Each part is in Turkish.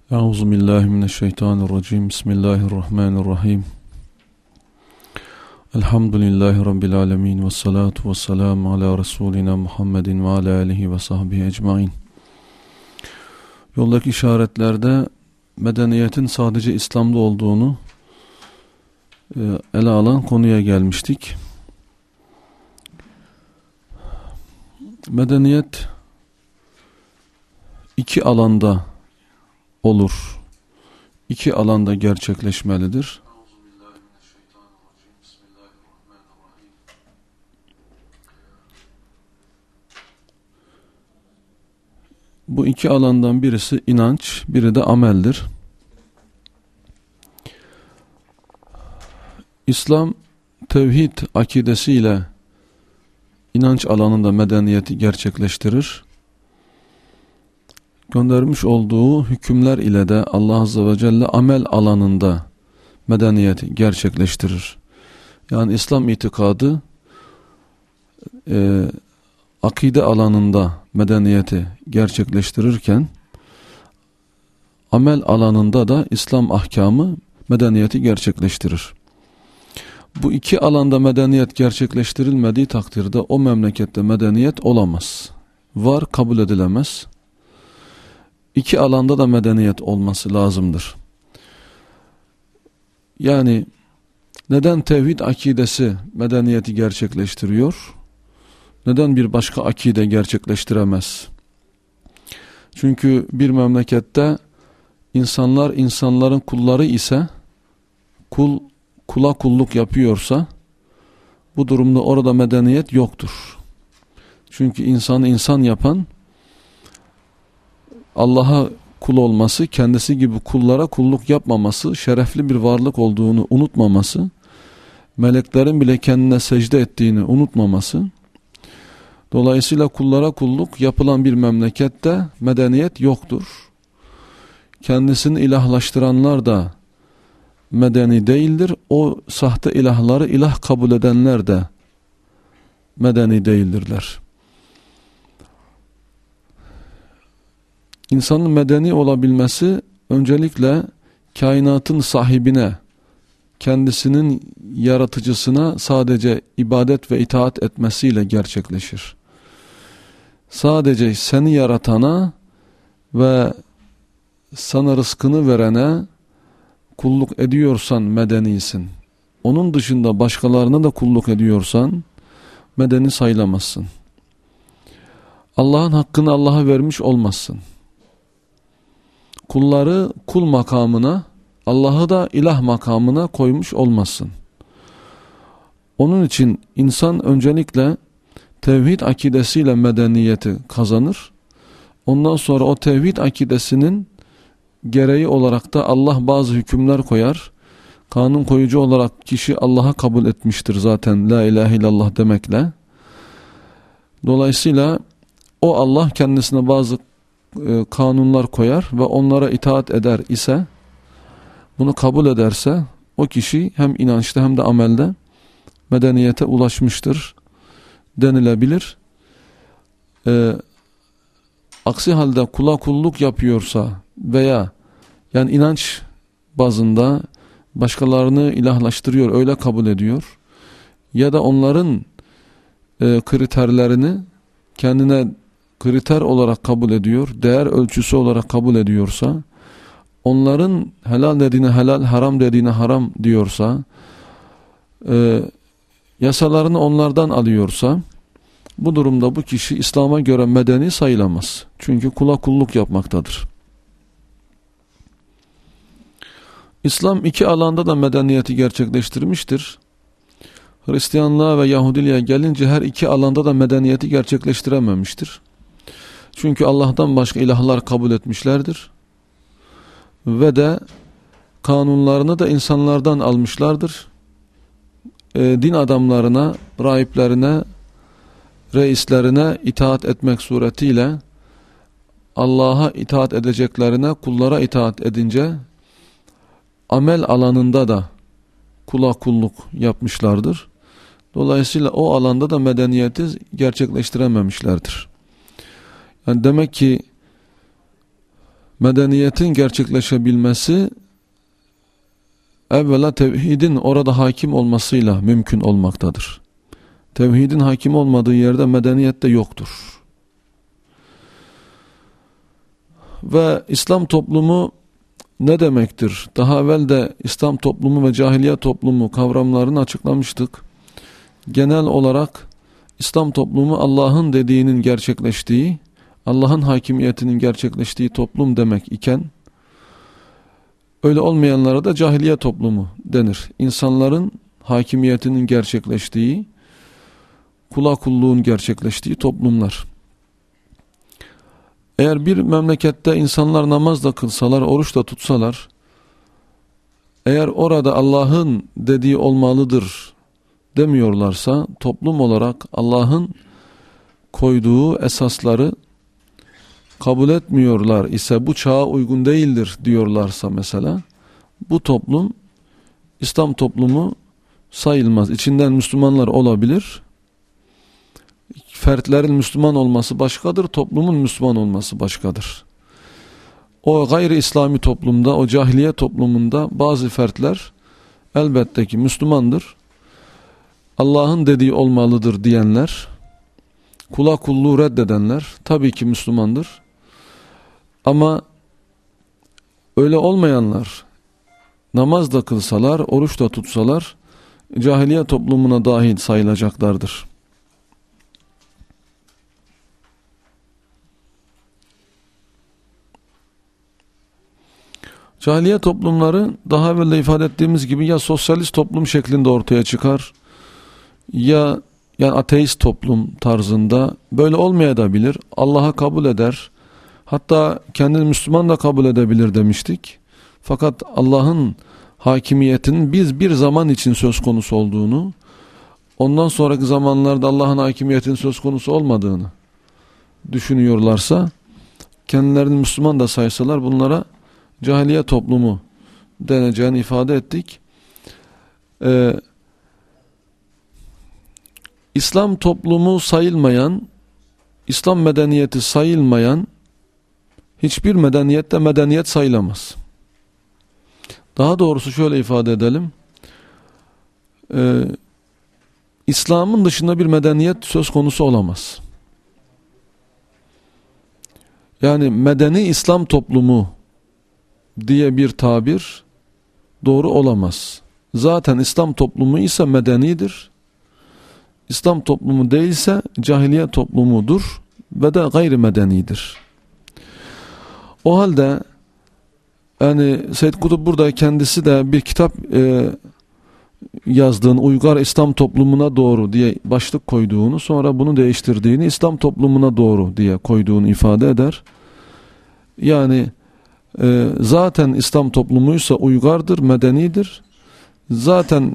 Euzubillahimineşşeytanirracim. Bismillahirrahmanirrahim. Elhamdülillahi Rabbil alemin. Ve salatu ve selamu ala Resulina Muhammedin ve ala alihi ve sahbihi ecmain. Yoldaki işaretlerde medeniyetin sadece İslam'da olduğunu ele alan konuya gelmiştik. Medeniyet iki alanda olur. İki alanda gerçekleşmelidir. Bu iki alandan birisi inanç, biri de ameldir. İslam tevhid akidesiyle inanç alanında medeniyeti gerçekleştirir. Göndermiş olduğu hükümler ile de Allah Azze ve Celle amel alanında medeniyeti gerçekleştirir. Yani İslam itikadı akide alanında medeniyeti gerçekleştirirken amel alanında da İslam ahkamı medeniyeti gerçekleştirir. Bu iki alanda medeniyet gerçekleştirilmediği takdirde o memlekette medeniyet olamaz. Var, kabul edilemez. İki alanda da medeniyet olması lazımdır. Yani neden tevhid akidesi medeniyeti gerçekleştiriyor? Neden bir başka akide gerçekleştiremez? Çünkü bir memlekette insanların kulları ise kula kulluk yapıyorsa bu durumda orada medeniyet yoktur. Çünkü insanı insan yapan Allah'a kul olması, kendisi gibi kullara kulluk yapmaması, şerefli bir varlık olduğunu unutmaması, meleklerin bile kendine secde ettiğini unutmaması. Dolayısıyla kullara kulluk yapılan bir memlekette medeniyet yoktur. Kendisini ilahlaştıranlar da medeni değildir. O sahte ilahları ilah kabul edenler de medeni değildirler. İnsanın medeni olabilmesi öncelikle kainatın sahibine, kendisinin yaratıcısına sadece ibadet ve itaat etmesiyle gerçekleşir. Sadece seni yaratana ve sana rızkını verene kulluk ediyorsan medenisin. Onun dışında başkalarına da kulluk ediyorsan medeni sayılamazsın. Allah'ın hakkını Allah'a vermiş olmazsın. Kulları kul makamına, Allah'ı da ilah makamına koymuş olmazsın. Onun için insan öncelikle tevhid akidesiyle medeniyeti kazanır. Ondan sonra o tevhid akidesinin gereği olarak da Allah bazı hükümler koyar. Kanun koyucu olarak kişi Allah'a kabul etmiştir zaten la ilahe illallah demekle. Dolayısıyla o Allah kendisine bazı kanunlar koyar ve onlara itaat eder ise, bunu kabul ederse o kişi hem inançta hem de amelde medeniyete ulaşmıştır denilebilir. Aksi halde kula kulluk yapıyorsa veya yani inanç bazında başkalarını ilahlaştırıyor, öyle kabul ediyor ya da onların kriterlerini kendine kriter olarak kabul ediyor, değer ölçüsü olarak kabul ediyorsa, onların helal dediğine helal, haram dediğine haram diyorsa, yasalarını onlardan alıyorsa, bu durumda bu kişi İslam'a göre medeni sayılamaz. Çünkü kula kulluk yapmaktadır. İslam iki alanda da medeniyeti gerçekleştirmiştir. Hristiyanlığa ve Yahudiliğe gelince her iki alanda da medeniyeti gerçekleştirememiştir. Çünkü Allah'tan başka ilahlar kabul etmişlerdir. Ve de kanunlarını da insanlardan almışlardır. Din adamlarına, rahiplerine, reislerine itaat etmek suretiyle Allah'a itaat edeceklerine kullara itaat edince amel alanında da kula kulluk yapmışlardır. Dolayısıyla o alanda da medeniyeti gerçekleştirememişlerdir. Yani demek ki medeniyetin gerçekleşebilmesi evvela tevhidin orada hakim olmasıyla mümkün olmaktadır. Tevhidin hakim olmadığı yerde medeniyet de yoktur. Ve İslam toplumu ne demektir? Daha evvel de İslam toplumu ve cahiliye toplumu kavramlarını açıklamıştık. Genel olarak İslam toplumu Allah'ın dediğinin gerçekleştiği, Allah'ın hakimiyetinin gerçekleştiği toplum demek iken, öyle olmayanlara da cahiliye toplumu denir. İnsanların hakimiyetinin gerçekleştiği, kula kulluğun gerçekleştiği toplumlar. Eğer bir memlekette insanlar namaz da kılsalar, oruç da tutsalar, eğer orada Allah'ın dediği olmalıdır demiyorlarsa, toplum olarak Allah'ın koyduğu esasları kabul etmiyorlar ise, bu çağa uygun değildir diyorlarsa mesela, bu toplum İslam toplumu sayılmaz. İçinden Müslümanlar olabilir. Fertlerin Müslüman olması başkadır, toplumun Müslüman olması başkadır. O gayri İslami toplumda, o cahiliye toplumunda bazı fertler elbette ki Müslümandır. Allah'ın dediği olmalıdır diyenler, kula kulluğu reddedenler tabii ki Müslümandır. Ama öyle olmayanlar, namaz da kılsalar, oruç da tutsalar, cahiliye toplumuna dahil sayılacaklardır. Cahiliye toplumları daha evvel de ifade ettiğimiz gibi ya sosyalist toplum şeklinde ortaya çıkar, ya yani ateist toplum tarzında, böyle olmayabilir. Allah'a kabul eder. Hatta kendini Müslüman da kabul edebilir demiştik. Fakat Allah'ın hakimiyetinin bir zaman için söz konusu olduğunu, ondan sonraki zamanlarda Allah'ın hakimiyetinin söz konusu olmadığını düşünüyorlarsa, kendilerini Müslüman da saysalar bunlara cahiliye toplumu deneceğini ifade ettik. İslam toplumu sayılmayan, İslam medeniyeti sayılmayan hiçbir medeniyette medeniyet sayılamaz. Daha doğrusu şöyle ifade edelim. İslam'ın dışında bir medeniyet söz konusu olamaz. Yani medeni İslam toplumu diye bir tabir doğru olamaz. Zaten İslam toplumu ise medenidir. İslam toplumu değilse cahiliye toplumudur ve de gayrimedenidir. O halde yani Seyyid Kutup burada kendisi de bir kitap yazdığını, Uygar İslam toplumuna doğru diye başlık koyduğunu, sonra bunu değiştirdiğini, İslam toplumuna doğru diye koyduğunu ifade eder. Yani zaten İslam toplumuysa uygardır, medenidir. Zaten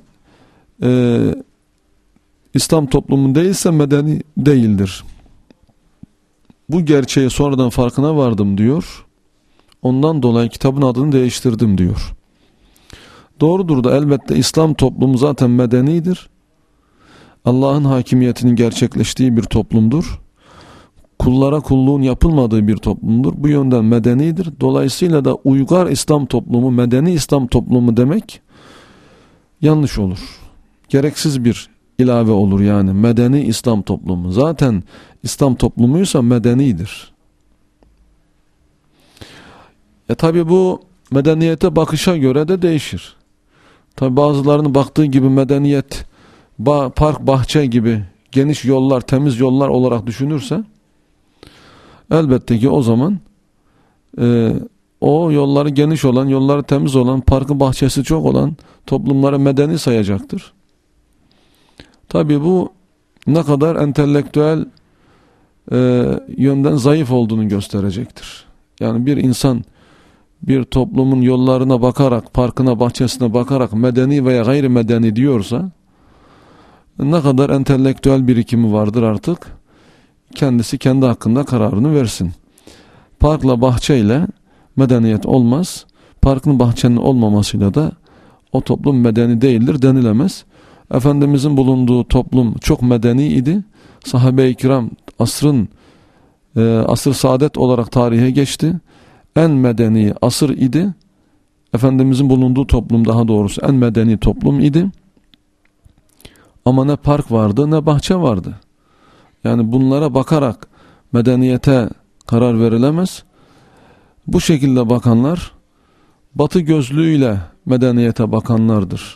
İslam toplumu değilse medeni değildir. Bu gerçeği sonradan farkına vardım diyor. Ondan dolayı kitabın adını değiştirdim diyor. Doğrudur da elbette İslam toplumu zaten medenidir. Allah'ın hakimiyetinin gerçekleştiği bir toplumdur. Kullara kulluğun yapılmadığı bir toplumdur. Bu yönden medenidir. Dolayısıyla da uygar İslam toplumu, medeni İslam toplumu demek yanlış olur. Gereksiz bir ilave olur yani. Medeni İslam toplumu. Zaten İslam toplumuysa medenidir. Tabi bu medeniyete bakışa göre de değişir. Tabi bazılarının baktığı gibi medeniyet park, bahçe gibi geniş yollar, temiz yollar olarak düşünürse elbette ki o zaman o yolları geniş olan, yolları temiz olan, parkı bahçesi çok olan toplumlara medeni sayacaktır. Tabi bu ne kadar entelektüel yönden zayıf olduğunu gösterecektir. Yani bir insan bir toplumun yollarına bakarak, parkına, bahçesine bakarak medeni veya gayrimedeni diyorsa, ne kadar entelektüel birikimi vardır artık, kendisi kendi hakkında kararını versin. Parkla bahçeyle medeniyet olmaz. Parkın, bahçenin olmamasıyla da o toplum medeni değildir denilemez. Efendimizin bulunduğu toplum çok medeni idi. Sahabe-i kiram asr-ı saadet olarak tarihe geçti. en medeni asır idi. Efendimizin bulunduğu toplum, daha doğrusu en medeni toplum idi. Ama ne park vardı ne bahçe vardı. Yani bunlara bakarak medeniyete karar verilemez. Bu şekilde bakanlar Batı gözlüğüyle medeniyete bakanlardır.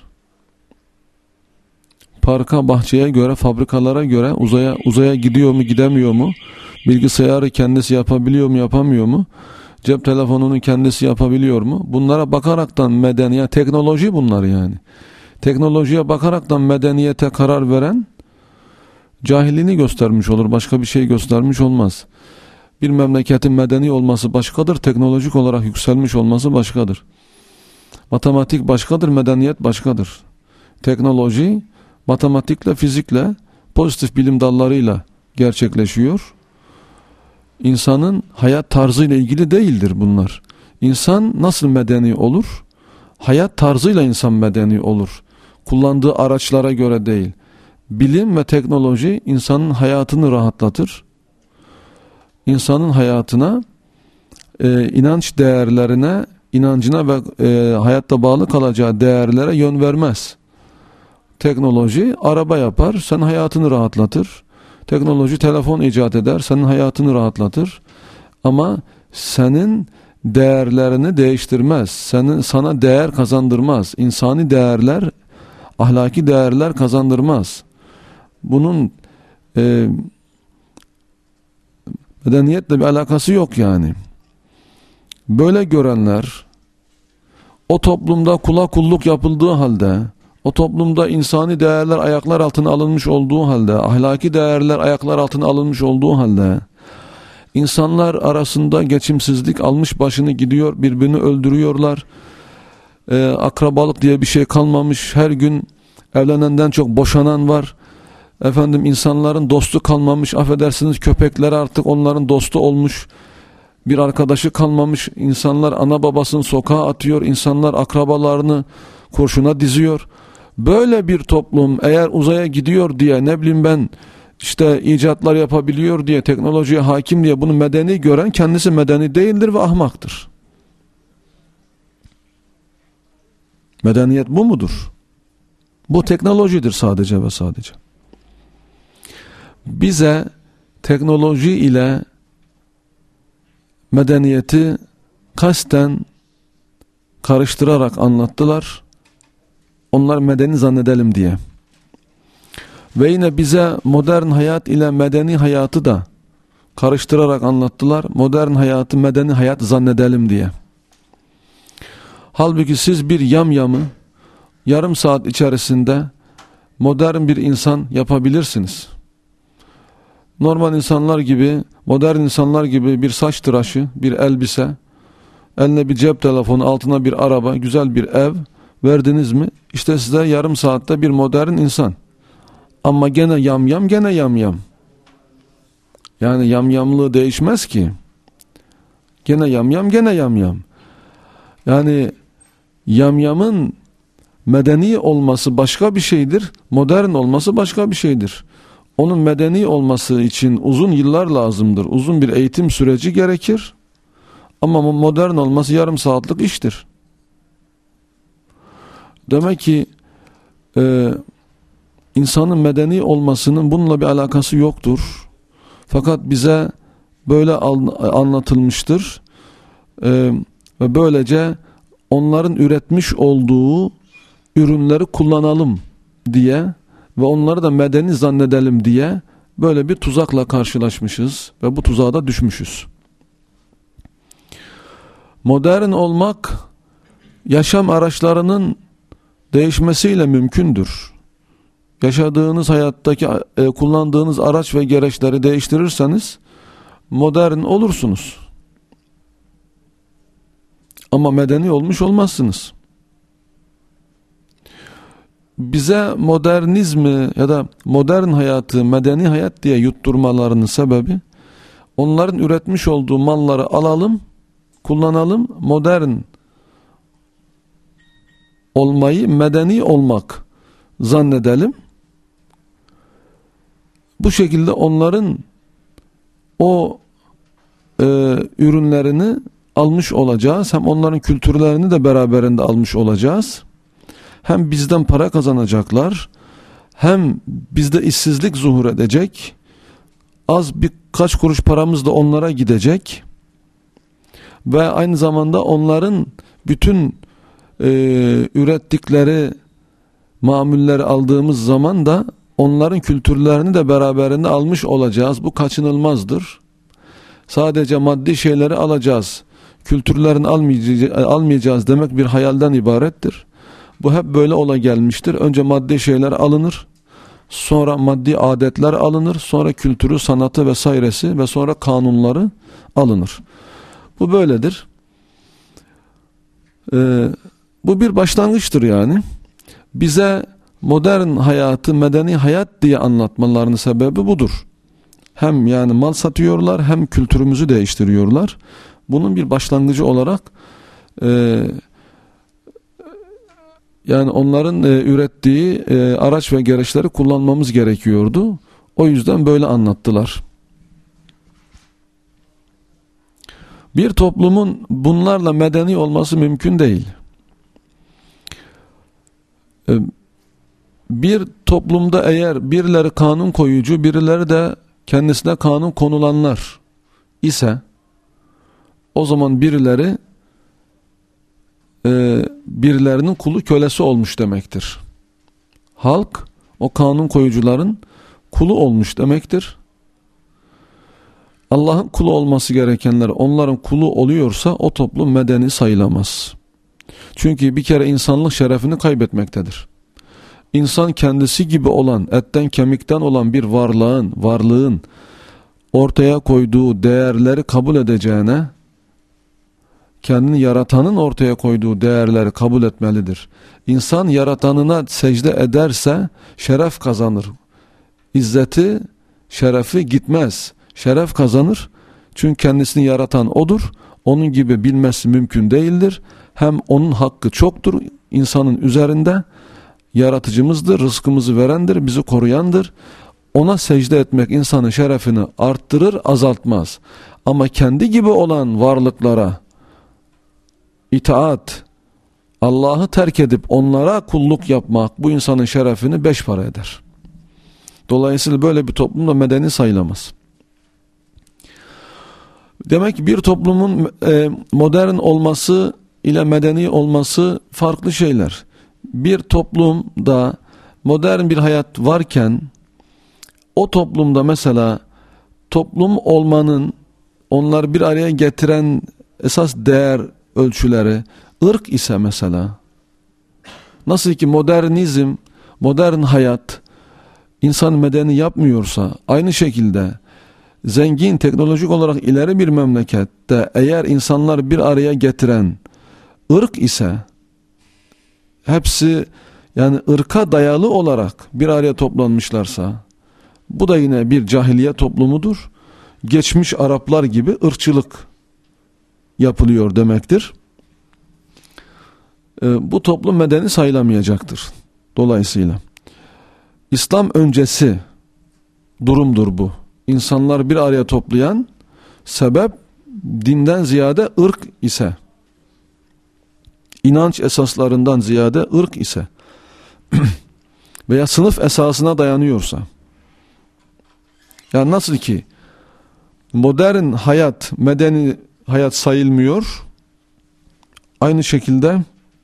Parka, bahçeye göre, fabrikalara göre, uzaya gidiyor mu, gidemiyor mu? Bilgisayarı kendisi yapabiliyor mu, yapamıyor mu? Cep telefonunu kendisi yapabiliyor mu? Bunlara bakaraktan medeniyet, teknoloji bunlar yani. Teknolojiye bakaraktan medeniyete karar veren cahilliğini göstermiş olur. Başka bir şey göstermiş olmaz. Bir memleketin medeni olması başkadır. Teknolojik olarak yükselmiş olması başkadır. Matematik başkadır. Medeniyet başkadır. Teknoloji matematikle, fizikle, pozitif bilim dallarıyla gerçekleşiyor. İnsanın hayat tarzıyla ilgili değildir bunlar. İnsan nasıl medeni olur? Hayat tarzıyla insan medeni olur. Kullandığı araçlara göre değil. Bilim ve teknoloji insanın hayatını rahatlatır. İnsanın hayatına, inanç değerlerine, inancına ve hayatta bağlı kalacağı değerlere yön vermez. Teknoloji araba yapar, senin hayatını rahatlatır. Teknoloji telefon icat eder, senin hayatını rahatlatır. Ama senin değerlerini değiştirmez. Sana değer kazandırmaz. İnsani değerler, ahlaki değerler kazandırmaz. Bunun medeniyetle bir alakası yok yani. Böyle görenler, o toplumda kula kulluk yapıldığı halde, o toplumda insani değerler ayaklar altına alınmış olduğu halde, ahlaki değerler ayaklar altına alınmış olduğu halde, insanlar arasında geçimsizlik almış başını gidiyor, birbirini öldürüyorlar, akrabalık diye bir şey kalmamış, her gün evlenenden çok boşanan var, insanların dostu kalmamış, affedersiniz köpekler artık onların dostu olmuş, bir arkadaşı kalmamış, insanlar ana babasını sokağa atıyor, insanlar akrabalarını kurşuna diziyor. Böyle bir toplum eğer uzaya gidiyor diye, ne bileyim ben, işte icatlar yapabiliyor diye, teknolojiye hakim diye bunu medeni gören kendisi medeni değildir ve ahmaktır. Medeniyet bu mudur? Bu teknolojidir sadece ve sadece. Bize teknoloji ile medeniyeti kasten karıştırarak anlattılar. Onlar medeni zannedelim diye. Ve yine bize modern hayat ile medeni hayatı da karıştırarak anlattılar. Modern hayatı medeni hayat zannedelim diye. Halbuki siz bir yamyamı yarım saat içerisinde modern bir insan yapabilirsiniz. Normal insanlar gibi, modern insanlar gibi bir saç tıraşı, bir elbise, eline bir cep telefonu, altına bir araba, güzel bir ev verdiniz mi? İşte size yarım saatte bir modern insan. Ama gene yamyam, gene yamyam. Yani yamyamlığı değişmez ki. Gene yamyam, gene yamyam. Yani yamyamın medeni olması başka bir şeydir, modern olması başka bir şeydir. Onun medeni olması için uzun yıllar lazımdır. Uzun bir eğitim süreci gerekir. Ama modern olması yarım saatlik iştir. Demek ki insanın medeni olmasının bununla bir alakası yoktur. Fakat bize böyle anlatılmıştır. Ve böylece onların üretmiş olduğu ürünleri kullanalım diye ve onları da medeni zannedelim diye böyle bir tuzakla karşılaşmışız ve bu tuzağa da düşmüşüz. Modern olmak yaşam araçlarının değişmesiyle mümkündür. Yaşadığınız hayattaki kullandığınız araç ve gereçleri değiştirirseniz modern olursunuz. Ama medeni olmuş olmazsınız. Bize modernizmi ya da modern hayatı medeni hayat diye yutturmalarının sebebi, onların üretmiş olduğu malları alalım, kullanalım, modern olmayı medeni olmak zannedelim. Bu şekilde onların o ürünlerini almış olacağız, hem onların kültürlerini de beraberinde almış olacağız. Hem bizden para kazanacaklar, hem bizde işsizlik zuhur edecek, az birkaç kuruş paramız da onlara gidecek ve aynı zamanda onların bütün ürettikleri mamulleri aldığımız zaman da onların kültürlerini de beraberinde almış olacağız. Bu kaçınılmazdır. Sadece maddi şeyleri alacağız, kültürlerini almayacağız demek bir hayalden ibarettir. Bu hep böyle ola gelmiştir. Önce maddi şeyler alınır, sonra maddi adetler alınır, sonra kültürü, sanatı vesairesi ve sonra kanunları alınır. Bu böyledir. Bu bir başlangıçtır yani. Bize modern hayatı medeni hayat diye anlatmalarının sebebi budur. Hem yani mal satıyorlar, hem kültürümüzü değiştiriyorlar. Bunun bir başlangıcı olarak yani onların ürettiği araç ve gereçleri kullanmamız gerekiyordu. O yüzden böyle anlattılar. Bir toplumun bunlarla medeni olması mümkün değil. Bir toplumda eğer birileri kanun koyucu, birileri de kendisine kanun konulanlar ise, o zaman birileri birilerinin kulu, kölesi olmuş demektir. Halk o kanun koyucuların kulu olmuş demektir. Allah'ın kulu olması gerekenler onların kulu oluyorsa o toplum medeni sayılamaz. Çünkü bir kere insanlık şerefini kaybetmektedir. İnsan kendisi gibi olan, etten kemikten olan bir varlığın ortaya koyduğu değerleri kabul edeceğine, kendini yaratanın ortaya koyduğu değerleri kabul etmelidir. İnsan yaratanına secde ederse şeref kazanır. İzzeti, şerefi gitmez. Şeref kazanır. Çünkü kendisini yaratan odur. Onun gibi bilmesi mümkün değildir. Hem onun hakkı çoktur insanın üzerinde. Yaratıcımızdır, rızkımızı verendir, bizi koruyandır. Ona secde etmek insanın şerefini arttırır, azaltmaz. Ama kendi gibi olan varlıklara itaat, Allah'ı terk edip onlara kulluk yapmak bu insanın şerefini beş para eder. Dolayısıyla böyle bir toplumda medeni sayılamaz. Demek ki bir toplumun modern olması ile medeni olması farklı şeyler. Bir toplumda modern bir hayat varken, o toplumda mesela toplum olmanın onları bir araya getiren esas değer ölçüleri ırk ise mesela, nasıl ki modernizm, modern hayat insan medeni yapmıyorsa, aynı şekilde zengin, teknolojik olarak ileri bir memlekette eğer insanlar bir araya getiren ırk ise, hepsi yani ırka dayalı olarak bir araya toplanmışlarsa, bu da yine bir cahiliye toplumudur. Geçmiş Araplar gibi ırkçılık yapılıyor demektir. Bu toplum medeni sayılamayacaktır. Dolayısıyla İslam öncesi durumdur bu. İnsanlar bir araya toplayan sebep dinden ziyade ırk ise, inanç esaslarından ziyade ırk ise veya sınıf esasına dayanıyorsa, yani nasıl ki modern hayat medeni hayat sayılmıyor, aynı şekilde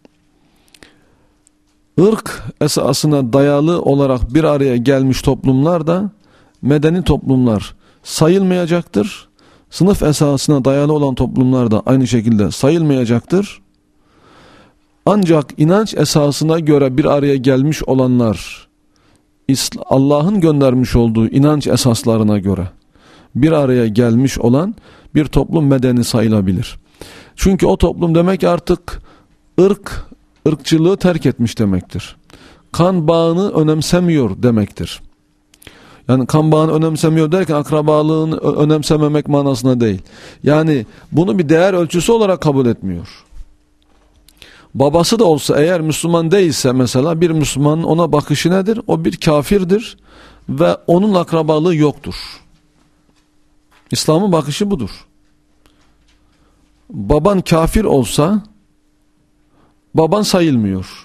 ırk esasına dayalı olarak bir araya gelmiş toplumlar da medeni toplumlar sayılmayacaktır. Sınıf esasına dayalı olan toplumlar da aynı şekilde sayılmayacaktır. Ancak inanç esasına göre bir araya gelmiş olanlar, Allah'ın göndermiş olduğu inanç esaslarına göre bir araya gelmiş olan bir toplum medeni sayılabilir. Çünkü o toplum demek artık ırkçılığı terk etmiş demektir. Kan bağını önemsemiyor demektir. Yani kan bağını önemsemiyor derken akrabalığını önemsememek manasına değil. Yani bunu bir değer ölçüsü olarak kabul etmiyor. Babası da olsa eğer Müslüman değilse mesela, bir Müslümanın ona bakışı nedir? O bir kafirdir ve onun akrabalığı yoktur. İslam'ın bakışı budur. baban kafir olsa baban sayılmıyor.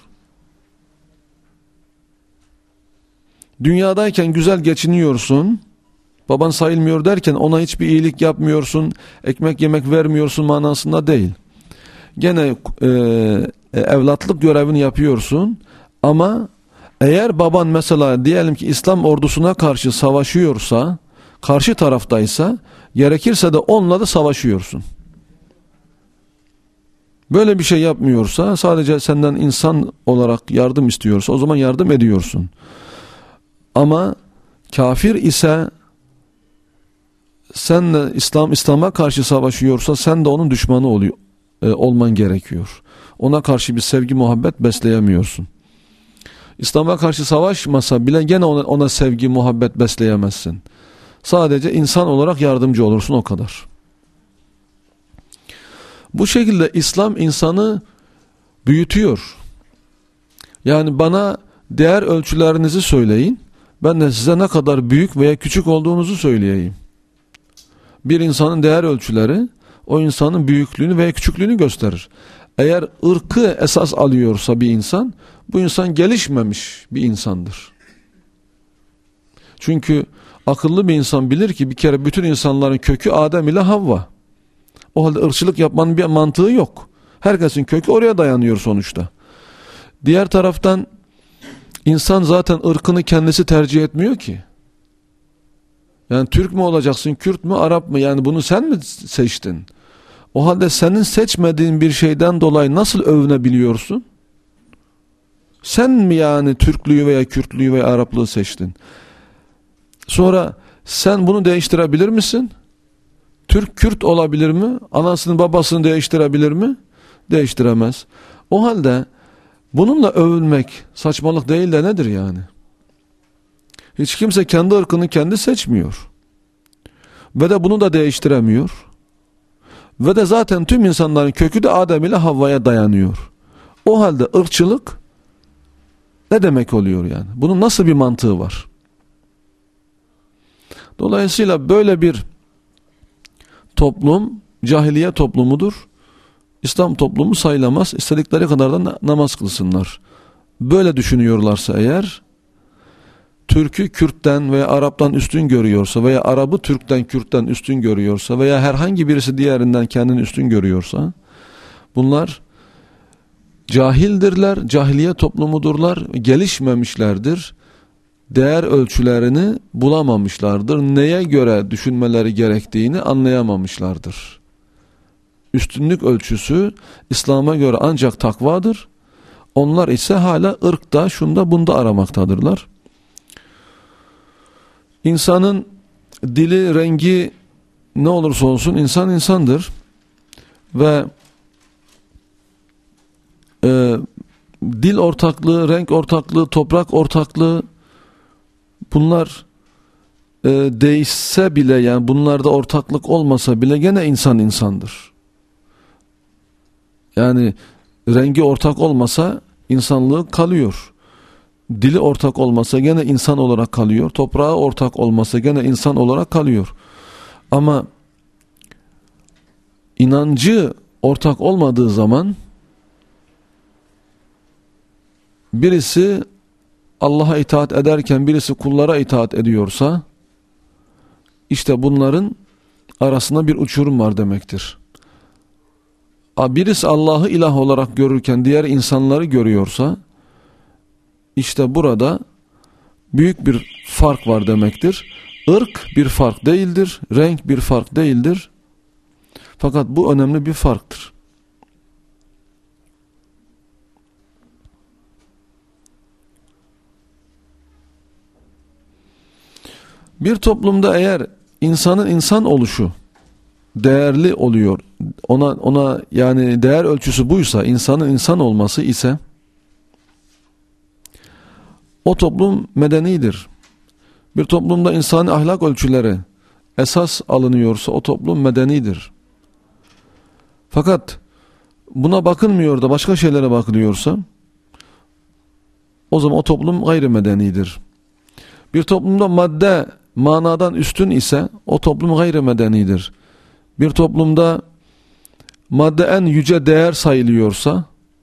Dünyadayken güzel geçiniyorsun, baban sayılmıyor derken ona hiçbir iyilik yapmıyorsun, ekmek yemek vermiyorsun manasında değil. Gene evlatlık görevini yapıyorsun ama eğer baban mesela diyelim ki İslam ordusuna karşı savaşıyorsa, karşı taraftaysa, gerekirse de onunla da savaşıyorsun. Böyle bir şey yapmıyorsa, sadece senden insan olarak yardım istiyorsa o zaman yardım ediyorsun. Ama kafir ise, sen de İslam'a karşı savaşıyorsa sen de onun düşmanı olman gerekiyor. Ona karşı bir sevgi muhabbet besleyemiyorsun. İslam'a karşı savaşmasa bile gene ona sevgi muhabbet besleyemezsin. Sadece insan olarak yardımcı olursun, o kadar. Bu şekilde İslam insanı büyütüyor. Yani bana değer ölçülerinizi söyleyin, ben de size ne kadar büyük veya küçük olduğunuzu söyleyeyim. Bir insanın değer ölçüleri o insanın büyüklüğünü veya küçüklüğünü gösterir. Eğer ırkı esas alıyorsa bir insan, bu insan gelişmemiş bir insandır. Çünkü akıllı bir insan bilir ki bir kere bütün insanların kökü Adem ile Havva. O halde ırkçılık yapmanın bir mantığı yok. Herkesin kökü oraya dayanıyor sonuçta. Diğer taraftan insan zaten ırkını kendisi tercih etmiyor ki. Yani Türk mü olacaksın, Kürt mü, Arap mı? Yani bunu sen mi seçtin? O halde senin seçmediğin bir şeyden dolayı nasıl övünebiliyorsun? Sen mi yani Türklüğü veya Kürtlüğü veya Araplığı seçtin? Sonra sen bunu değiştirebilir misin? Türk Kürt olabilir mi? Anasını babasını değiştirebilir mi? Değiştiremez. O halde bununla övünmek saçmalık değil de nedir yani? Hiç kimse kendi ırkını kendi seçmiyor. Ve de bunu da değiştiremiyor. Ve de zaten tüm insanların kökü de Adem ile Havva'ya dayanıyor. O halde ırkçılık ne demek oluyor yani? Bunun nasıl bir mantığı var? Dolayısıyla böyle bir toplum cahiliye toplumudur. İslam toplumu sayılamaz. İstedikleri kadar da namaz kılsınlar. Böyle düşünüyorlarsa eğer, Türk'ü Kürt'ten veya Arap'tan üstün görüyorsa veya Arap'ı Türk'ten Kürt'ten üstün görüyorsa veya herhangi birisi diğerinden kendini üstün görüyorsa, bunlar cahildirler, cahiliye toplumudurlar, gelişmemişlerdir, değer ölçülerini bulamamışlardır, neye göre düşünmeleri gerektiğini anlayamamışlardır. Üstünlük ölçüsü İslam'a göre ancak takvadır, onlar ise hala ırkta, şunda bunda aramaktadırlar. İnsanın dili, rengi ne olursa olsun insan insandır ve dil ortaklığı, renk ortaklığı, toprak ortaklığı, bunlar değişse bile, yani bunlarda ortaklık olmasa bile gene insan insandır. Yani rengi ortak olmasa insanlığı kalıyor. Dili ortak olmasa gene insan olarak kalıyor. Toprağı ortak olmasa gene insan olarak kalıyor. Ama inancı ortak olmadığı zaman, birisi Allah'a itaat ederken birisi kullara itaat ediyorsa, işte bunların arasında bir uçurum var demektir. Birisi Allah'ı ilah olarak görürken diğer insanları görüyorsa, İşte burada büyük bir fark var demektir. Irk bir fark değildir, renk bir fark değildir. Fakat bu önemli bir farktır. Bir toplumda eğer insanın insan oluşu değerli oluyor, ona yani değer ölçüsü buysa, insanın insan olması ise, o toplum medenidir. Bir toplumda insani ahlak ölçüleri esas alınıyorsa o toplum medenidir. Fakat buna bakılmıyor da başka şeylere bakılıyorsa, o zaman o toplum gayrimedenidir. Bir toplumda madde manadan üstün ise o toplum gayrimedenidir. Bir toplumda madde en yüce değer sayılıyorsa,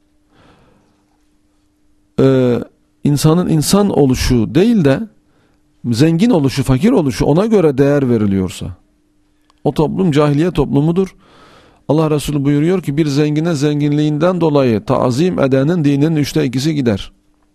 insanın insan oluşu değil de zengin oluşu, fakir oluşu, ona göre değer veriliyorsa, o toplum cahiliye toplumudur. Allah Resulü buyuruyor ki bir zengine zenginliğinden dolayı tazim edenin dininin 2/3 gider.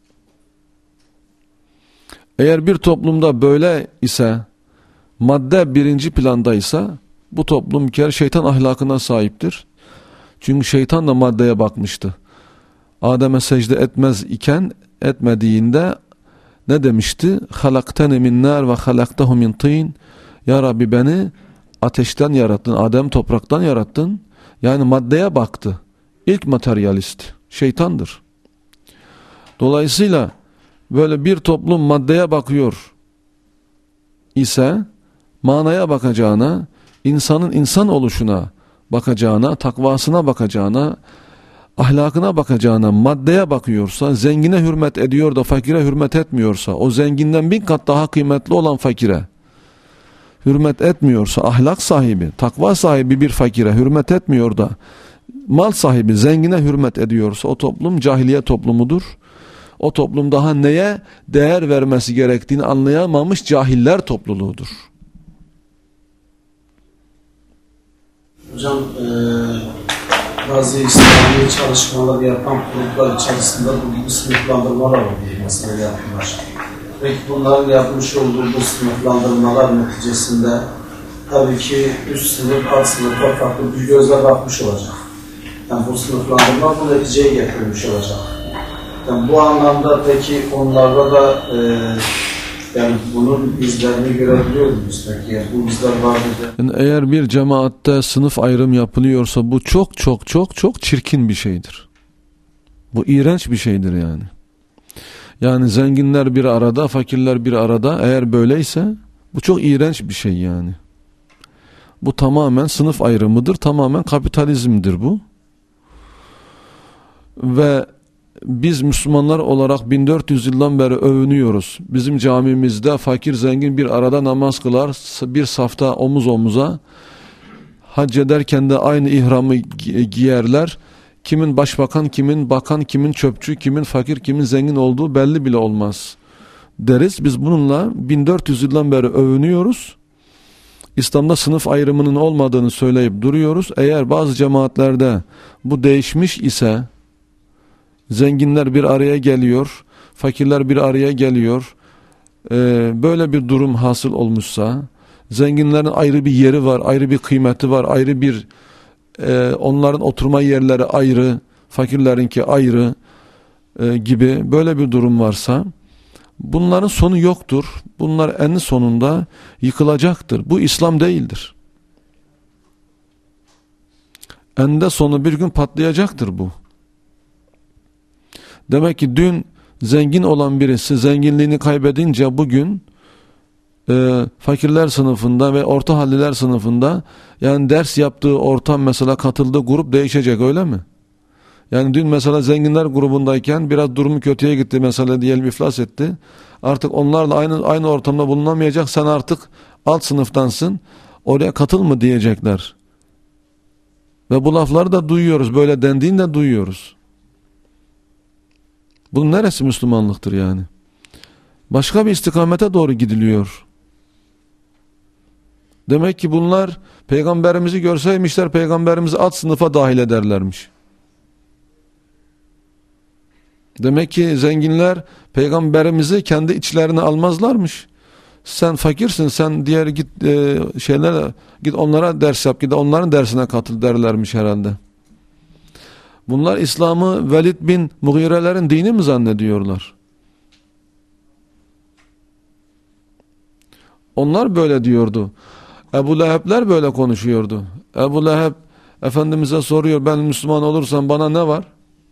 Eğer bir toplumda böyle ise, madde birinci plandaysa, bu toplum bir kere şeytan ahlakına sahiptir. Çünkü şeytan da maddeye bakmıştı. Adem'e secde etmez iken, etmediğinde ne demişti? Halakteni min nar ve halaktahu min tin. Ya Rabbi, beni ateşten yarattın, Adem topraktan yarattın. Yani maddeye baktı. İlk materyalist şeytandır. Dolayısıyla böyle bir toplum maddeye bakıyor ise, manaya bakacağına, insanın insan oluşuna bakacağına, takvasına bakacağına, ahlakına bakacağına, maddeye bakıyorsa, zengine hürmet ediyor da fakire hürmet etmiyorsa, o zenginden 1000 kat daha kıymetli olan fakire hürmet etmiyorsa, ahlak sahibi, takva sahibi bir fakire hürmet etmiyor da mal sahibi zengine hürmet ediyorsa, o toplum cahiliye toplumudur. O toplum daha neye değer vermesi gerektiğini anlayamamış cahiller topluluğudur. Hocam, bazı İslami çalışmalar yapan gruplar içerisinde bu gibi sınıflandırmalar oluyor, mesela yaptılar. Peki bunların yapmış olduğu bu sınıflandırmalar neticesinde tabii ki üst sınıf, alt sınıfa farklı bir gözle bakmış olacak. Yani bu sınıflandırma bu neticeye getirmiş olacak. Yani bu anlamda peki onlarda da yani bunun izlerini görebiliyor muyuz peki? Yani bu izler var mı? Yani eğer bir cemaatte sınıf ayrım yapılıyorsa bu çok çok çok çok çirkin bir şeydir. Bu iğrenç bir şeydir yani. Yani zenginler bir arada, fakirler bir arada, eğer böyleyse bu çok iğrenç bir şey yani. Bu tamamen sınıf ayrımıdır, tamamen kapitalizmdir bu. Ve biz Müslümanlar olarak 1400 yıldan beri övünüyoruz. Bizim camimizde fakir zengin bir arada namaz kılar, bir safta omuz omuza. Hac ederken de aynı ihramı giyerler. Kimin başbakan, kimin bakan, kimin çöpçü, kimin fakir, kimin zengin olduğu belli bile olmaz deriz. Biz bununla 1400 yıldan beri övünüyoruz. İslam'da sınıf ayrımının olmadığını söyleyip duruyoruz. Eğer bazı cemaatlerde bu değişmiş ise, zenginler bir araya geliyor, fakirler bir araya geliyor, böyle bir durum hasıl olmuşsa, zenginlerin ayrı bir yeri var, ayrı bir kıymeti var, ayrı bir onların oturma yerleri ayrı, fakirlerinki ayrı gibi böyle bir durum varsa, bunların sonu yoktur. Bunlar en sonunda yıkılacaktır. Bu İslam değildir. Eninde sonu bir gün patlayacaktır bu. Demek ki dün zengin olan birisi zenginliğini kaybedince bugün fakirler sınıfında ve orta halliler sınıfında, yani ders yaptığı ortam, mesela katıldığı grup değişecek, öyle mi? Yani dün mesela zenginler grubundayken biraz durumu kötüye gitti, mesela diyelim iflas etti. Artık onlarla aynı ortamda bulunamayacak, sen artık alt sınıftansın, oraya katıl mı diyecekler. Ve bu lafları da duyuyoruz, böyle dendiğini de duyuyoruz. Bunun neresi Müslümanlıktır yani? Başka bir istikamete doğru gidiliyor. Demek ki bunlar peygamberimizi görseymişler, peygamberimizi alt sınıfa dahil ederlermiş. Demek ki zenginler peygamberimizi kendi içlerine almazlarmış. Sen fakirsin, sen diğer git git onlara ders yap, git onların dersine katıl derlermiş herhalde. Bunlar İslam'ı Velid bin Mughire'lerin dini mi zannediyorlar? Onlar böyle diyordu. Ebu Leheb'ler böyle konuşuyordu. Ebu Leheb Efendimiz'e soruyor, ben Müslüman olursam bana ne var?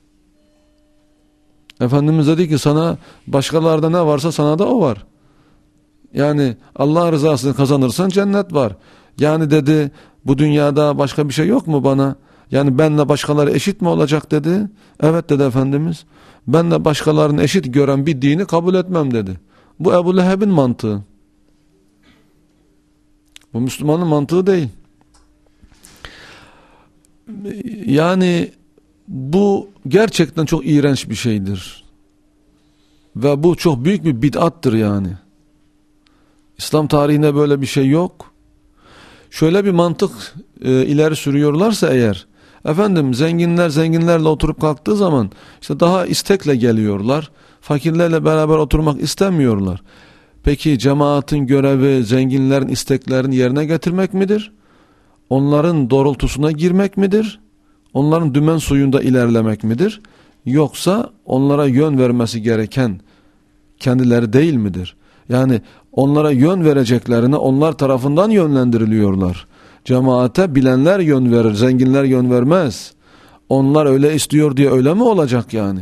Efendimiz dedi ki, sana başkalarda ne varsa sana da o var. Yani Allah rızasını kazanırsan cennet var. Yani dedi, bu dünyada başka bir şey yok mu bana? Yani benle başkaları eşit mi olacak dedi. Evet dedi Efendimiz. Benle başkalarını eşit gören bir dini kabul etmem dedi. Bu Ebu Leheb'in mantığı. Bu Müslümanın mantığı değil. Yani bu gerçekten çok iğrenç bir şeydir. Ve bu çok büyük bir bid'attır yani. İslam tarihinde böyle bir şey yok. Şöyle bir mantık ileri sürüyorlarsa eğer, efendim zenginlerle oturup kalktığı zaman işte daha istekle geliyorlar. Fakirlerle beraber oturmak istemiyorlar. Peki cemaatin görevi zenginlerin isteklerini yerine getirmek midir? Onların doğrultusuna girmek midir? Onların dümen suyunda ilerlemek midir? Yoksa onlara yön vermesi gereken kendileri değil midir? Yani onlara yön vereceklerine onlar tarafından yönlendiriliyorlar. Cemaate bilenler yön verir, zenginler yön vermez. Onlar öyle istiyor diye öyle mi olacak yani?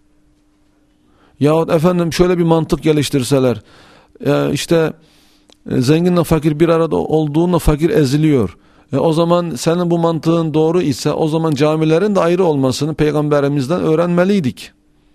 Yahut efendim şöyle bir mantık geliştirseler, işte zenginle fakir bir arada olduğunda fakir eziliyor. O zaman senin bu mantığın doğru ise o zaman camilerin de ayrı olmasını peygamberimizden öğrenmeliydik.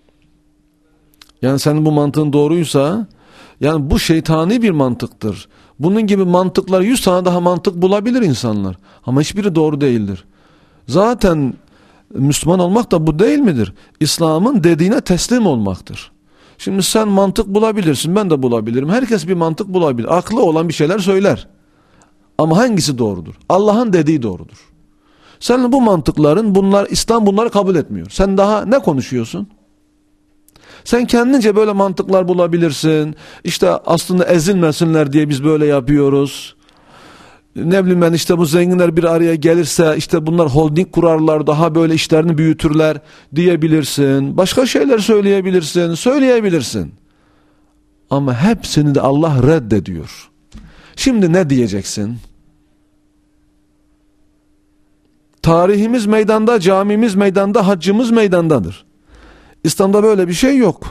Yani senin bu mantığın doğruysa, yani bu şeytani bir mantıktır. Bunun gibi mantıklar 100 tane daha mantık bulabilir insanlar. Ama hiçbiri doğru değildir. Zaten Müslüman olmak da bu değil midir? İslam'ın dediğine teslim olmaktır. Şimdi sen mantık bulabilirsin, ben de bulabilirim. Herkes bir mantık bulabilir. Aklı olan bir şeyler söyler. Ama hangisi doğrudur? Allah'ın dediği doğrudur. Senin bu mantıkların, İslam bunları kabul etmiyor. Sen daha ne konuşuyorsun? Sen kendince böyle mantıklar bulabilirsin. İşte aslında ezilmesinler diye biz böyle yapıyoruz. Ne bileyim ben, işte bu zenginler bir araya gelirse işte bunlar holding kurarlar, daha böyle işlerini büyütürler diyebilirsin. Başka şeyler söyleyebilirsin. Ama hepsini de Allah reddediyor. Şimdi ne diyeceksin? Tarihimiz meydanda, camimiz meydanda, haccımız meydandadır. İslam'da böyle bir şey yok.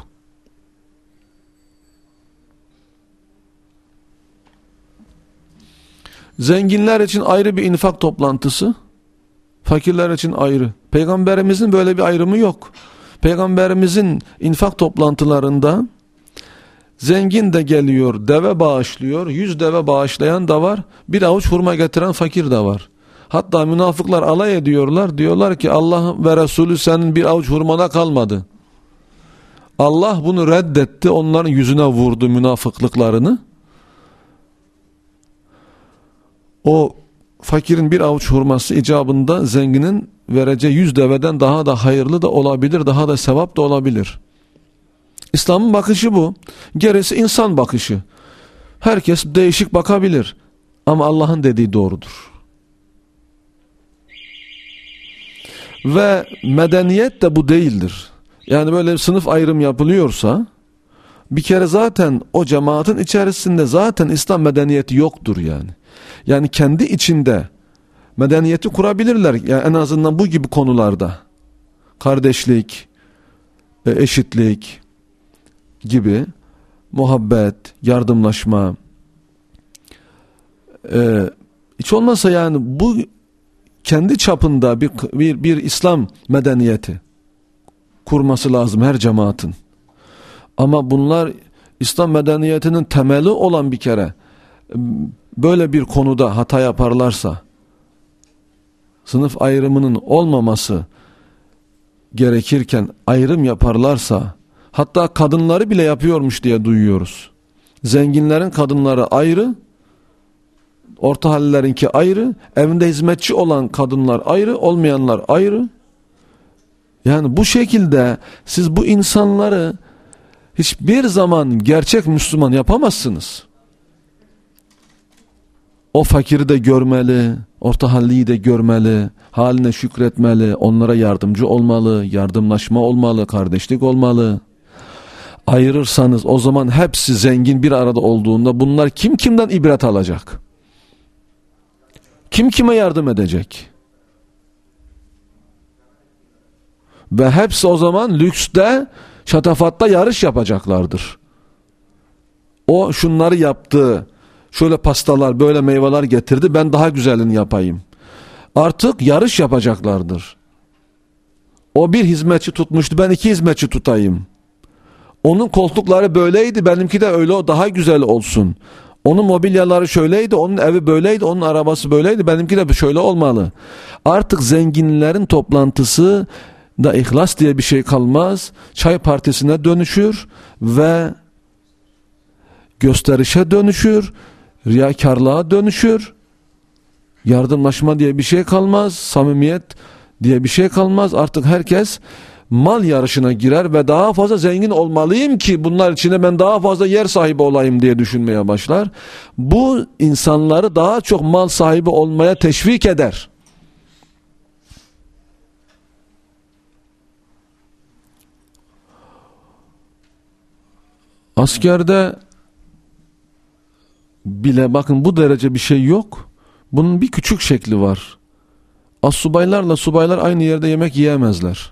Zenginler için ayrı bir infak toplantısı, fakirler için ayrı. Peygamberimizin böyle bir ayrımı yok. Peygamberimizin infak toplantılarında zengin de geliyor, deve bağışlıyor, 100 deve bağışlayan da var, bir avuç hurma getiren fakir de var. Hatta münafıklar alay ediyorlar, diyorlar ki Allah ve Resulü senin bir avuç hurmana kalmadı. Allah bunu reddetti, onların yüzüne vurdu münafıklıklarını. O fakirin bir avuç hurması icabında zenginin vereceği 100 deveden daha da hayırlı da olabilir, daha da sevap da olabilir. İslam'ın bakışı bu. Gerisi insan bakışı. Herkes değişik bakabilir. Ama Allah'ın dediği doğrudur. Ve medeniyet de bu değildir. Yani böyle sınıf ayrım yapılıyorsa, bir kere zaten o cemaatin içerisinde zaten İslam medeniyeti yoktur yani. Yani kendi içinde medeniyeti kurabilirler. Yani en azından bu gibi konularda. Kardeşlik, eşitlik gibi, muhabbet, yardımlaşma. Hiç olmazsa yani bu kendi çapında bir İslam medeniyeti kurması lazım her cemaatin. Ama bunlar İslam medeniyetinin temeli olan bir kere böyle bir konuda hata yaparlarsa, sınıf ayrımının olmaması gerekirken ayrım yaparlarsa, hatta kadınları bile yapıyormuş diye duyuyoruz. Zenginlerin kadınları ayrı, orta hallilerinki ayrı, evinde hizmetçi olan kadınlar ayrı, olmayanlar ayrı. Yani bu şekilde siz bu insanları hiçbir zaman gerçek Müslüman yapamazsınız. O fakiri de görmeli, orta halliyi de görmeli, haline şükretmeli, onlara yardımcı olmalı, yardımlaşma olmalı, kardeşlik olmalı. Ayırırsanız o zaman hepsi zengin bir arada olduğunda bunlar kim kimden ibret alacak? Kim kime yardım edecek? Ve hepsi o zaman lükste, şatafatta yarış yapacaklardır. O şunları yaptı, şöyle pastalar, böyle meyveler getirdi, ben daha güzelini yapayım. Artık yarış yapacaklardır. O bir hizmetçi tutmuştu, ben 2 hizmetçi tutayım. Onun koltukları böyleydi, benimki de öyle, o daha güzel olsun. Onun mobilyaları şöyleydi, onun evi böyleydi, onun arabası böyleydi, benimki de şöyle olmalı. Artık zenginlerin toplantısı da ihlas diye bir şey kalmaz. Çay partisine dönüşür ve gösterişe dönüşür, riyakarlığa dönüşür. Yardımlaşma diye bir şey kalmaz, samimiyet diye bir şey kalmaz. Artık herkes mal yarışına girer ve daha fazla zengin olmalıyım ki bunlar içinde ben daha fazla yer sahibi olayım diye düşünmeye başlar. Bu insanları daha çok mal sahibi olmaya teşvik eder. Askerde bile bakın bu derece bir şey yok. Bunun bir küçük şekli var. Astsubaylarla subaylar aynı yerde yemek yiyemezler.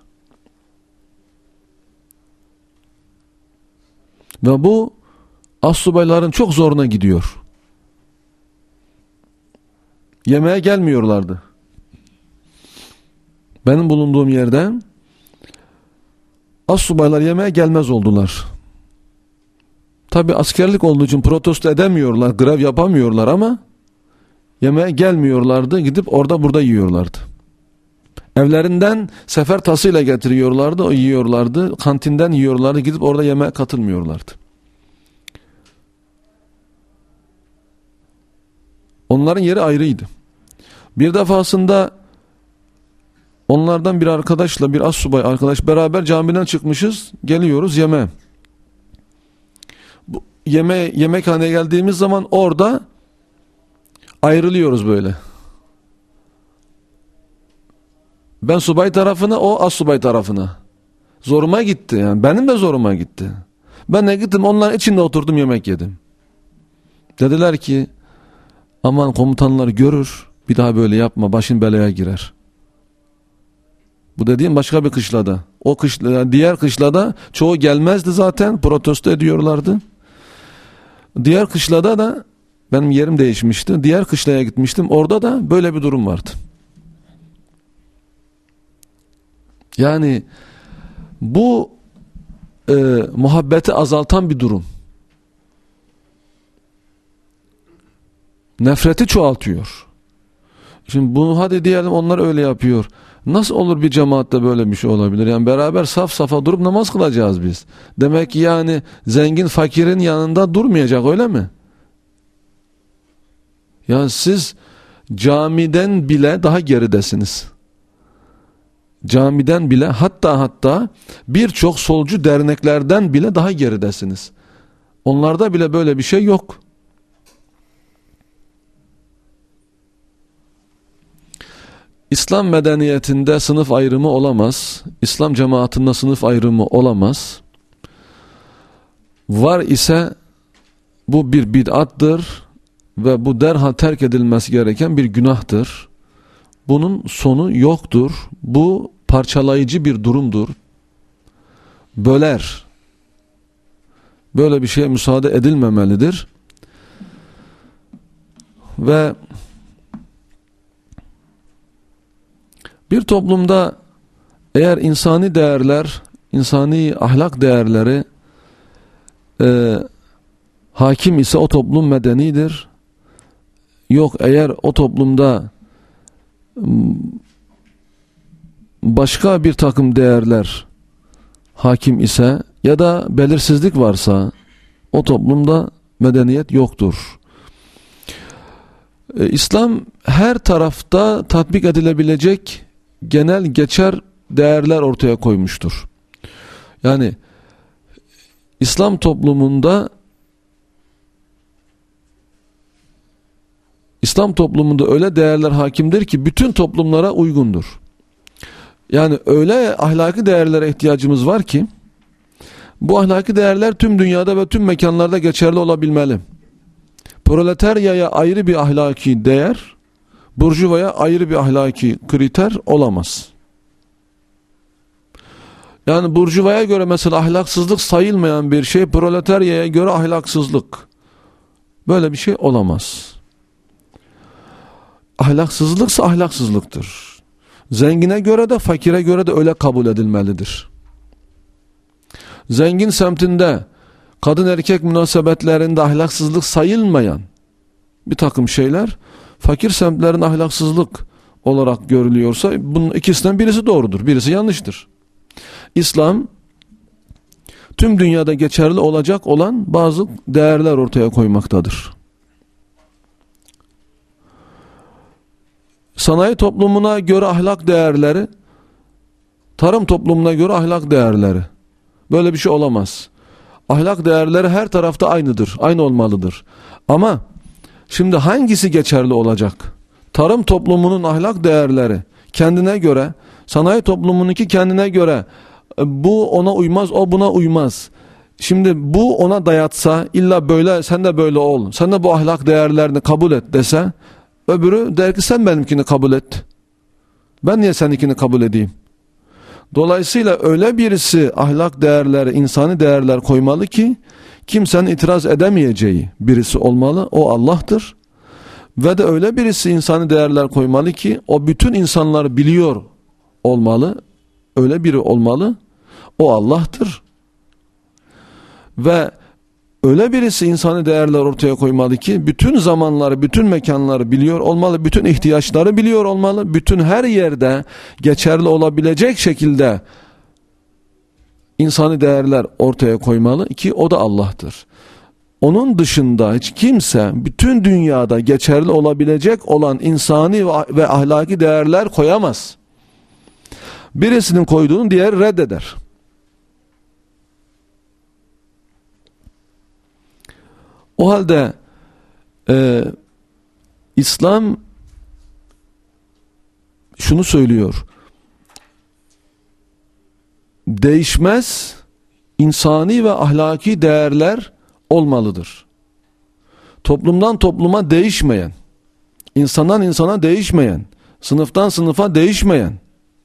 Ve bu astsubayların çok zoruna gidiyor. Yemeğe gelmiyorlardı. Benim bulunduğum yerde astsubaylar yemeğe gelmez oldular. Tabi askerlik olduğu için protesto edemiyorlar, grev yapamıyorlar ama yemeğe gelmiyorlardı, gidip orada burada yiyorlardı. Evlerinden sefer tasıyla getiriyorlardı, o yiyorlardı, kantinden yiyorlardı, gidip orada yemeğe katılmıyorlardı. Onların yeri ayrıydı. Bir defasında onlardan bir arkadaşla, bir astsubay arkadaş beraber camiden çıkmışız, geliyoruz yemeğe. Yemekhaneye geldiğimiz zaman orada ayrılıyoruz böyle. Ben subay tarafına, o astsubay tarafına. Zoruma gitti yani. Benim de zoruma gitti. Ben de gittim onların içinde oturdum, yemek yedim. Dediler ki aman komutanlar görür, bir daha böyle yapma, başın belaya girer. Bu dediğim başka bir kışlada. O diğer kışlada çoğu gelmezdi zaten, protesto ediyorlardı. Diğer kışlada da benim yerim değişmişti. Diğer kışlaya gitmiştim. Orada da böyle bir durum vardı. Yani bu muhabbeti azaltan bir durum. Nefreti çoğaltıyor. Şimdi bunu hadi diyelim onlar öyle yapıyor. Nasıl olur bir cemaatte böyle bir şey olabilir? Yani beraber saf safa durup namaz kılacağız biz. Demek ki yani zengin fakirin yanında durmayacak, öyle mi? Yani siz camiden bile daha geridesiniz. Camiden bile, hatta birçok solcu derneklerden bile daha geridesiniz. Onlarda bile böyle bir şey yok. İslam medeniyetinde sınıf ayrımı olamaz. İslam cemaatinde sınıf ayrımı olamaz. Var ise bu bir bid'attır ve bu derhal terk edilmesi gereken bir günahtır. Bunun sonu yoktur. Bu parçalayıcı bir durumdur. Böler. Böyle bir şeye müsaade edilmemelidir. Ve bir toplumda eğer insani değerler, insani ahlak değerleri hakim ise o toplum medenidir. Yok, eğer o toplumda başka bir takım değerler hakim ise ya da belirsizlik varsa o toplumda medeniyet yoktur. İslam her tarafta tatbik edilebilecek genel geçer değerler ortaya koymuştur. Yani İslam toplumunda öyle değerler hakimdir ki bütün toplumlara uygundur. Yani öyle ahlaki değerlere ihtiyacımız var ki bu ahlaki değerler tüm dünyada ve tüm mekanlarda geçerli olabilmeli. Proletaryaya ayrı bir ahlaki değer, burjuvaya ayrı bir ahlaki kriter olamaz. Yani burjuvaya göre mesela ahlaksızlık sayılmayan bir şey, proletaryaya göre ahlaksızlık. Böyle bir şey olamaz. Ahlaksızlıksa ahlaksızlıktır. Zengine göre de fakire göre de öyle kabul edilmelidir. Zengin semtinde kadın erkek münasebetlerinde ahlaksızlık sayılmayan bir takım şeyler fakir semtlerin ahlaksızlık olarak görülüyorsa bunun ikisinden birisi doğrudur, birisi yanlıştır. İslam tüm dünyada geçerli olacak olan bazı değerler ortaya koymaktadır. Sanayi toplumuna göre ahlak değerleri, tarım toplumuna göre ahlak değerleri. Böyle bir şey olamaz. Ahlak değerleri her tarafta aynıdır, aynı olmalıdır. Ama şimdi hangisi geçerli olacak? Tarım toplumunun ahlak değerleri kendine göre, sanayi toplumununki kendine göre, bu ona uymaz, o buna uymaz. Şimdi bu ona dayatsa, illa böyle, sen de böyle ol, sen de bu ahlak değerlerini kabul et dese, öbürü der ki sen benimkini kabul et. Ben niye seninkini kabul edeyim? Dolayısıyla öyle birisi ahlak değerleri, insani değerler koymalı ki kimsenin itiraz edemeyeceği birisi olmalı. O Allah'tır. Ve de öyle birisi insani değerler koymalı ki o bütün insanları biliyor olmalı. Öyle biri olmalı. O Allah'tır. Ve öyle birisi insani değerler ortaya koymalı ki bütün zamanları, bütün mekanları biliyor olmalı, bütün ihtiyaçları biliyor olmalı, bütün her yerde geçerli olabilecek şekilde insani değerler ortaya koymalı ki o da Allah'tır. Onun dışında hiç kimse bütün dünyada geçerli olabilecek olan insani ve ahlaki değerler koyamaz. Birisinin koyduğunu diğeri reddeder. O halde İslam şunu söylüyor: değişmez insani ve ahlaki değerler olmalıdır. Toplumdan topluma değişmeyen, insandan insana değişmeyen, sınıftan sınıfa değişmeyen,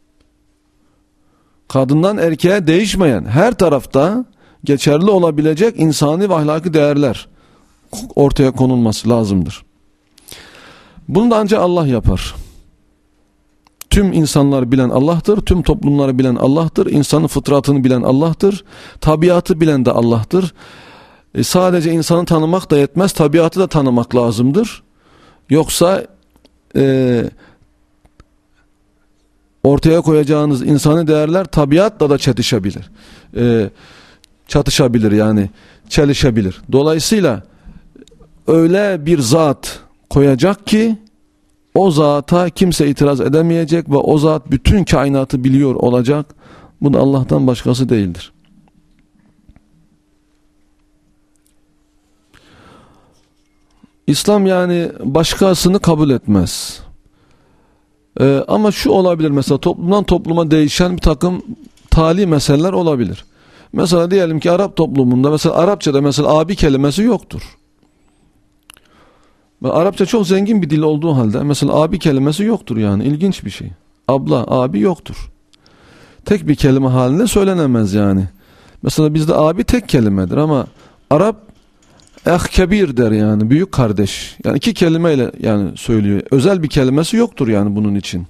kadından erkeğe değişmeyen, her tarafta geçerli olabilecek insani ve ahlaki değerler ortaya konulması lazımdır. Bunu da ancak Allah yapar. Tüm insanları bilen Allah'tır, tüm toplumları bilen Allah'tır, insanın fıtratını bilen Allah'tır, tabiatı bilen de Allah'tır. Sadece insanı tanımak da yetmez, tabiatı da tanımak lazımdır. Yoksa ortaya koyacağınız insani değerler tabiatla da çatışabilir yani, çelişebilir. Dolayısıyla öyle bir zat koyacak ki o zata kimse itiraz edemeyecek ve o zat bütün kainatı biliyor olacak. Bu da Allah'tan başkası değildir. İslam yani başkasını kabul etmez. Ama şu olabilir, mesela toplumdan topluma değişen bir takım tali meseleler olabilir. Mesela diyelim ki Arap toplumunda, mesela Arapçada mesela abi kelimesi yoktur. Arapça çok zengin bir dil olduğu halde mesela abi kelimesi yoktur, yani ilginç bir şey. Abla, abi yoktur. Tek bir kelime halinde söylenemez yani. Mesela bizde abi tek kelimedir ama Arap kebir der, yani büyük kardeş. Yani iki kelimeyle yani söylüyor. Özel bir kelimesi yoktur yani bunun için.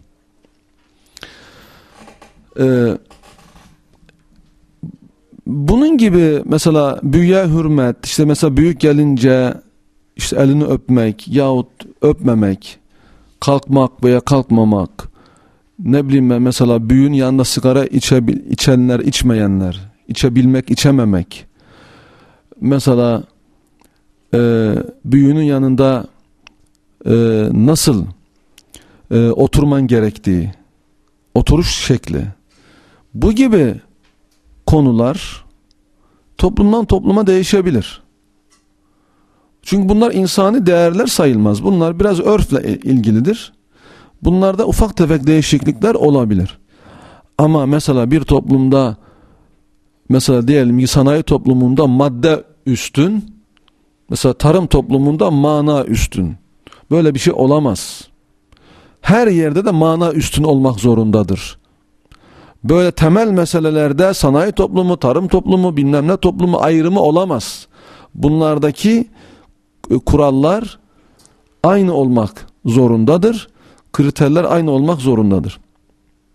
Bunun gibi mesela büyüğe hürmet, işte mesela büyük gelince işte elini öpmek yahut öpmemek, kalkmak veya kalkmamak, ne bileyim ben, mesela büyüğün yanında sigara içenler, içmeyenler, içebilmek, içememek, mesela büyüğünün yanında nasıl oturman gerektiği, oturuş şekli, bu gibi konular toplumdan topluma değişebilir. Çünkü bunlar insani değerler sayılmaz. Bunlar biraz örfle ilgilidir. Bunlarda ufak tefek değişiklikler olabilir. Ama mesela bir toplumda, mesela diyelim ki sanayi toplumunda madde üstün, mesela tarım toplumunda mana üstün. Böyle bir şey olamaz. Her yerde de mana üstün olmak zorundadır. Böyle temel meselelerde sanayi toplumu, tarım toplumu, bilmem ne toplumu ayrımı olamaz. Bunlardaki kurallar aynı olmak zorundadır. Kriterler aynı olmak zorundadır.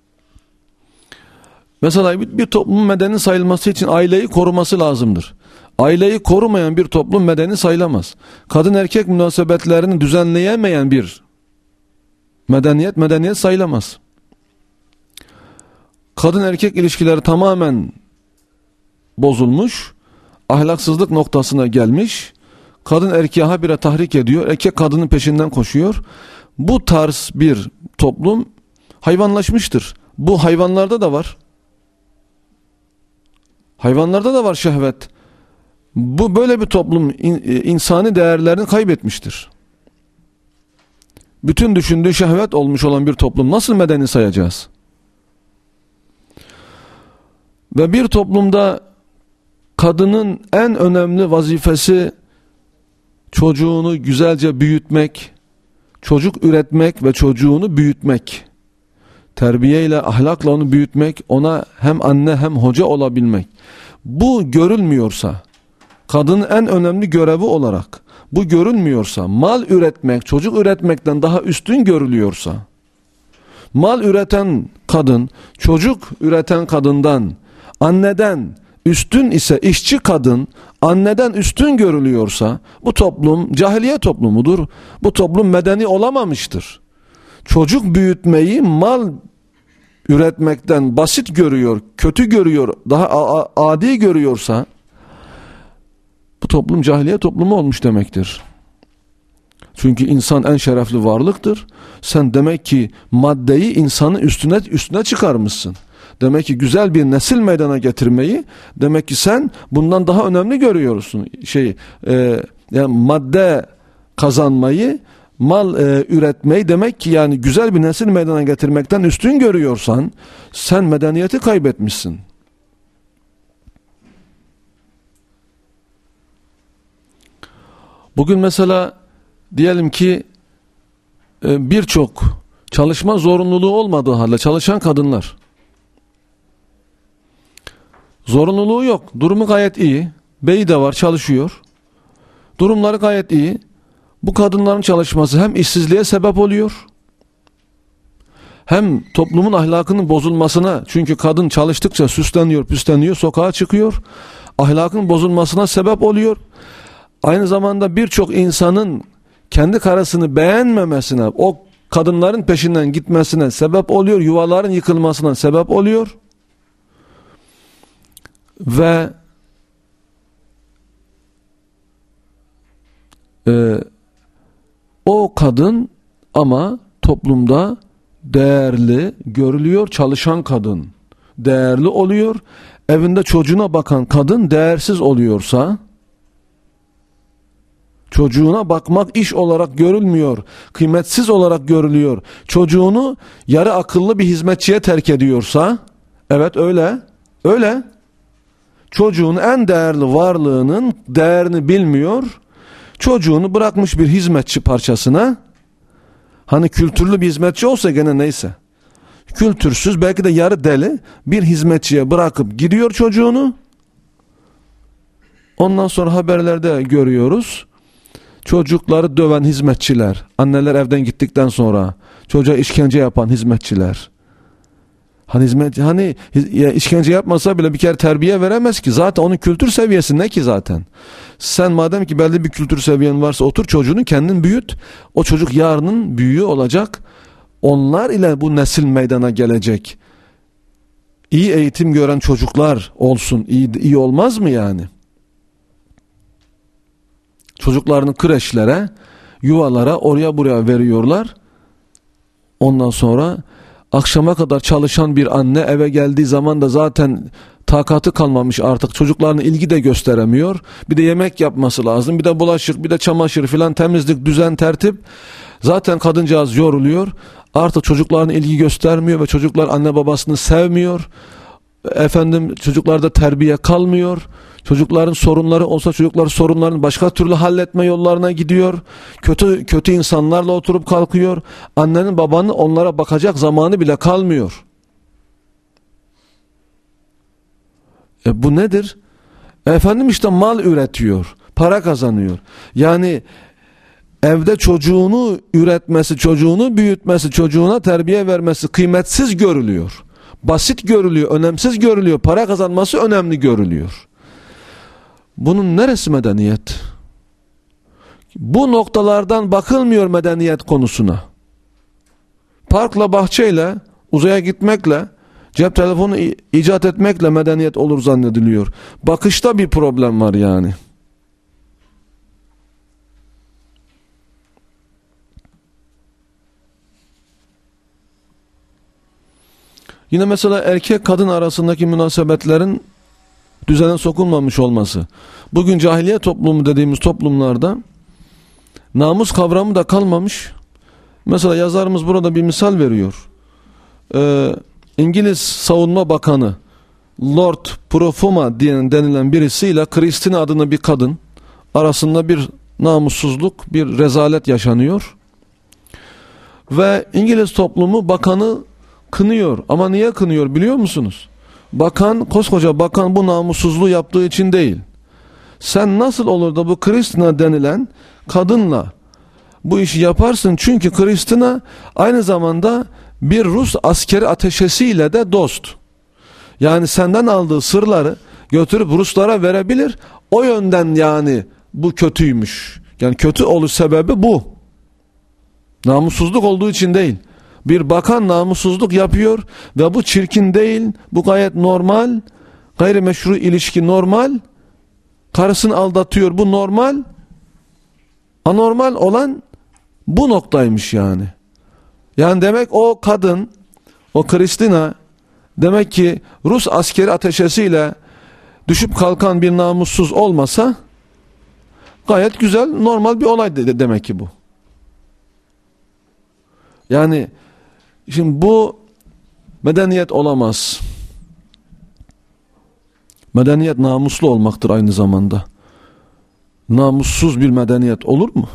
Mesela bir toplumun medeni sayılması için aileyi koruması lazımdır. Aileyi korumayan bir toplum medeni sayılamaz. Kadın erkek münasebetlerini düzenleyemeyen bir medeniyet sayılamaz. Kadın erkek ilişkileri tamamen bozulmuş, ahlaksızlık noktasına gelmiş, kadın erkeği habire tahrik ediyor, erkek kadının peşinden koşuyor. Bu tarz bir toplum hayvanlaşmıştır. Bu hayvanlarda da var. Hayvanlarda da var şehvet. Bu böyle bir toplum insani değerlerini kaybetmiştir. Bütün düşündüğü şehvet olmuş olan bir toplum nasıl medeni sayacağız? Ve bir toplumda kadının en önemli vazifesi çocuğunu güzelce büyütmek, çocuk üretmek ve çocuğunu büyütmek. Terbiyeyle, ahlakla onu büyütmek, ona hem anne hem hoca olabilmek. Bu görülmüyorsa, kadının en önemli görevi olarak bu görülmüyorsa, mal üretmek, çocuk üretmekten daha üstün görülüyorsa, mal üreten kadın, çocuk üreten kadından, anneden üstün ise işçi kadın, anneden üstün görülüyorsa, bu toplum cahiliye toplumudur. Bu toplum medeni olamamıştır. Çocuk büyütmeyi mal üretmekten basit görüyor, kötü görüyor, daha adi görüyorsa, bu toplum cahiliye toplumu olmuş demektir. Çünkü insan en şerefli varlıktır. Sen demek ki maddeyi insanın üstüne çıkarmışsın. Demek ki güzel bir nesil meydana getirmeyi, demek ki sen bundan daha önemli görüyorsun. Yani madde kazanmayı, mal üretmeyi, demek ki yani güzel bir nesil meydana getirmekten üstün görüyorsan, sen medeniyeti kaybetmişsin. Bugün mesela diyelim ki birçok çalışma zorunluluğu olmadığı halde çalışan kadınlar, zorunluluğu yok, durumu gayet iyi, beyi de var, çalışıyor, durumları gayet iyi. Bu kadınların çalışması hem işsizliğe sebep oluyor, hem toplumun ahlakının bozulmasına, çünkü kadın çalıştıkça süsleniyor, püsleniyor, sokağa çıkıyor, ahlakın bozulmasına sebep oluyor. Aynı zamanda birçok insanın kendi karısını beğenmemesine, o kadınların peşinden gitmesine sebep oluyor, yuvaların yıkılmasına sebep oluyor. Ve o kadın ama toplumda değerli görülüyor, çalışan kadın değerli oluyor. Evinde çocuğuna bakan kadın değersiz oluyorsa, çocuğuna bakmak iş olarak görülmüyor, kıymetsiz olarak görülüyor, çocuğunu yarı akıllı bir hizmetçiye terk ediyorsa, evet öyle, çocuğun en değerli varlığının değerini bilmiyor, çocuğunu bırakmış bir hizmetçi parçasına. Hani kültürlü bir hizmetçi olsa gene neyse, kültürsüz, belki de yarı deli bir hizmetçiye bırakıp gidiyor çocuğunu. Ondan sonra haberlerde görüyoruz, çocukları döven hizmetçiler, anneler evden gittikten sonra çocuğa işkence yapan hizmetçiler. Hani işkence yapmasa bile bir kere terbiye veremez ki. Zaten onun kültür seviyesi ne ki zaten? Sen madem ki belli bir kültür seviyen varsa, otur çocuğunu kendin büyüt. O çocuk yarının büyüğü olacak. Onlar ile bu nesil meydana gelecek. İyi eğitim gören çocuklar olsun. İyi olmaz mı yani? Çocuklarını kreşlere, yuvalara, oraya buraya veriyorlar. Ondan sonra akşama kadar çalışan bir anne eve geldiği zaman da zaten takatı kalmamış artık. Çocuklarına ilgi de gösteremiyor. Bir de yemek yapması lazım. Bir de bulaşık, bir de çamaşır filan, temizlik, düzen, tertip. Zaten kadıncağız yoruluyor. Artık çocuklarına ilgi göstermiyor ve çocuklar anne babasını sevmiyor. Çocuklarda terbiye kalmıyor. Çocukların sorunları olsa çocuklar sorunlarını başka türlü halletme yollarına gidiyor. Kötü insanlarla oturup kalkıyor. Annenin babanın onlara bakacak zamanı bile kalmıyor. Bu nedir? İşte mal üretiyor, para kazanıyor. Yani evde çocuğunu üretmesi, çocuğunu büyütmesi, çocuğuna terbiye vermesi kıymetsiz görülüyor. Basit görülüyor, önemsiz görülüyor. Para kazanması önemli görülüyor. Bunun neresi medeniyet? Bu noktalardan bakılmıyor medeniyet konusuna. Parkla, bahçeyle, uzaya gitmekle, cep telefonu icat etmekle medeniyet olur zannediliyor. Bakışta bir problem var yani. Yine mesela erkek kadın arasındaki münasebetlerin düzene sokulmamış olması. Bugün cahiliye toplumu dediğimiz toplumlarda namus kavramı da kalmamış. Mesela yazarımız burada bir misal veriyor. İngiliz Savunma Bakanı Lord Brougham denilen birisiyle Christine adında bir kadın arasında bir namussuzluk, bir rezalet yaşanıyor. Ve İngiliz toplumu bakanı kınıyor. Ama niye kınıyor biliyor musunuz? Koskoca bakan bu namussuzluğu yaptığı için değil. Sen nasıl olur da bu Christina denilen kadınla bu işi yaparsın? Çünkü Christina aynı zamanda bir Rus askeri ateşesiyle de dost. Yani senden aldığı sırları götürüp Ruslara verebilir. O yönden yani bu kötüymüş. Yani kötü oluş sebebi bu. Namussuzluk olduğu için değil. Bir bakan namussuzluk yapıyor ve bu çirkin değil. Bu gayet normal. Gayrimeşru ilişki normal. Karısını aldatıyor, bu normal. Anormal olan bu noktaymış yani. Yani demek o kadın, o Christina demek ki Rus askeri ateşesiyle düşüp kalkan bir namussuz olmasa gayet güzel, normal bir olay demek ki bu. Yani şimdi bu medeniyet olamaz. Medeniyet namuslu olmaktır aynı zamanda. Namussuz bir medeniyet olur mu?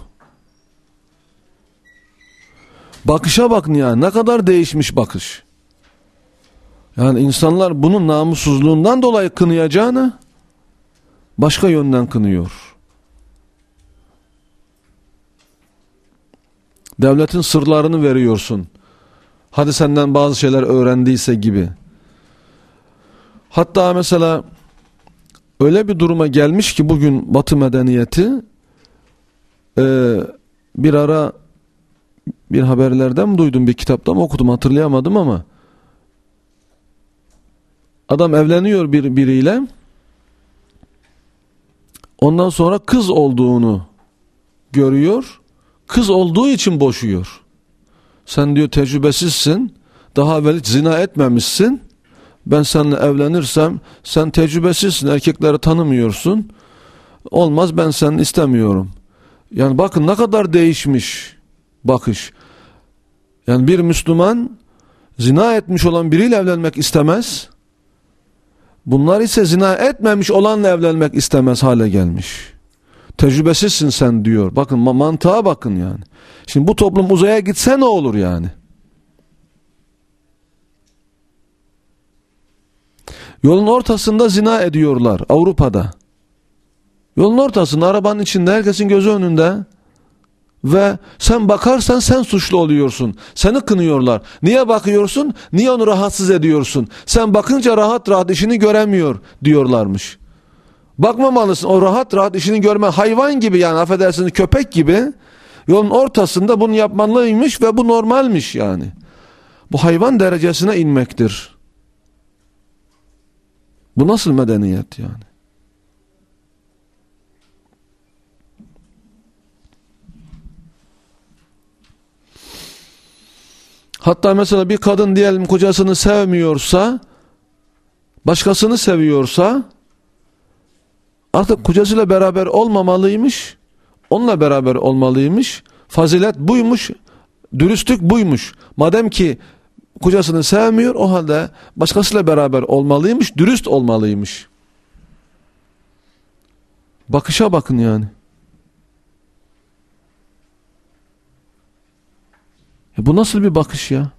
Bakışa bakın ya, ne kadar değişmiş bakış. Yani insanlar bunun namussuzluğundan dolayı kınayacağını başka yönden kınıyor. Devletin sırlarını veriyorsun. Hadi senden bazı şeyler öğrendiyse gibi. Hatta mesela öyle bir duruma gelmiş ki bugün Batı medeniyeti bir ara bir haberlerden mi duydum, bir kitaptan mı okudum hatırlayamadım ama adam evleniyor biriyle, ondan sonra kız olduğunu görüyor, kız olduğu için boşuyor. Sen diyor tecrübesizsin, daha evvel hiç zina etmemişsin, ben seninle evlenirsem sen tecrübesizsin, erkekleri tanımıyorsun, olmaz, ben seni istemiyorum. Yani bakın ne kadar değişmiş bakış. Yani bir Müslüman zina etmiş olan biriyle evlenmek istemez. Bunlar ise zina etmemiş olanla evlenmek istemez hale gelmiş. Tecrübesizsin sen diyor. Bakın mantığa bakın yani. Şimdi bu toplum uzaya gitse ne olur yani? Yolun ortasında zina ediyorlar Avrupa'da. Yolun ortasında, arabanın içinde, herkesin gözü önünde. Ve sen bakarsan sen suçlu oluyorsun. Seni kınıyorlar. Niye bakıyorsun? Niye onu rahatsız ediyorsun? Sen bakınca rahat rahat işini göremiyor diyorlarmış. Bakmamalısın. O rahat rahat işini görme, hayvan gibi yani, affedersiniz, köpek gibi yolun ortasında bunu yapmalıymış ve bu normalmiş yani. Bu hayvan derecesine inmektir. Bu nasıl medeniyet yani? Hatta mesela bir kadın diyelim kocasını sevmiyorsa, başkasını seviyorsa artık kocasıyla beraber olmamalıymış, onunla beraber olmalıymış. Fazilet buymuş, dürüstlük buymuş. Madem ki kocasını sevmiyor, o halde başkasıyla beraber olmalıymış, dürüst olmalıymış. Bakışa bakın yani. Bu nasıl bir bakış ya?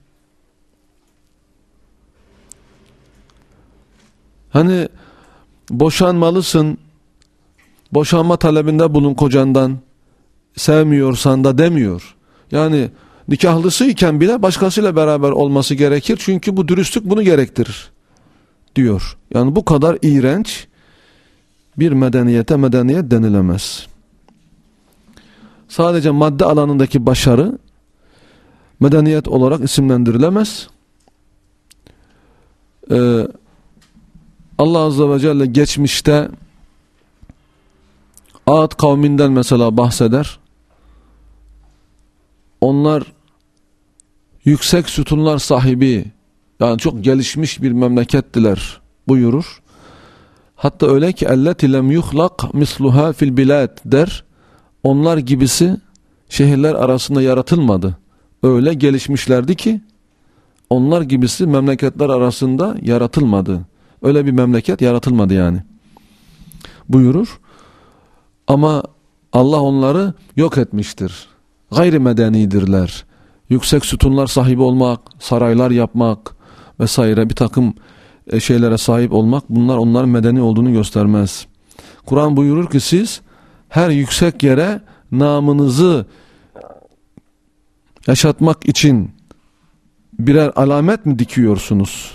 Hani boşanmalısın, boşanma talebinde bulun kocandan, sevmiyorsan da demiyor. Yani nikahlısıyken bile başkasıyla beraber olması gerekir, çünkü bu dürüstlük bunu gerektirir diyor. Yani bu kadar iğrenç, bir medeniyete medeniyet denilemez. Sadece madde alanındaki başarı medeniyet olarak isimlendirilemez. Allah Azze ve Celle geçmişte Ad kavminden mesela bahseder. Onlar yüksek sütunlar sahibi, yani çok gelişmiş bir memlekettiler buyurur. Hatta öyle ki elleti lem yuhlak misluha fil bilad der. Onlar gibisi şehirler arasında yaratılmadı. Öyle gelişmişlerdi ki onlar gibisi memleketler arasında yaratılmadı. Öyle bir memleket yaratılmadı yani. Buyurur. Ama Allah onları yok etmiştir. Gayrimedenidirler. Yüksek sütunlar sahibi olmak, saraylar yapmak vesaire bir takım şeylere sahip olmak, bunlar onların medeni olduğunu göstermez. Kur'an buyurur ki siz her yüksek yere namınızı yaşatmak için birer alamet mi dikiyorsunuz?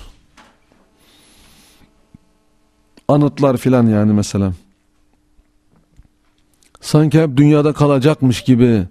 Anıtlar filan yani mesela. Sanki hep dünyada kalacakmış gibi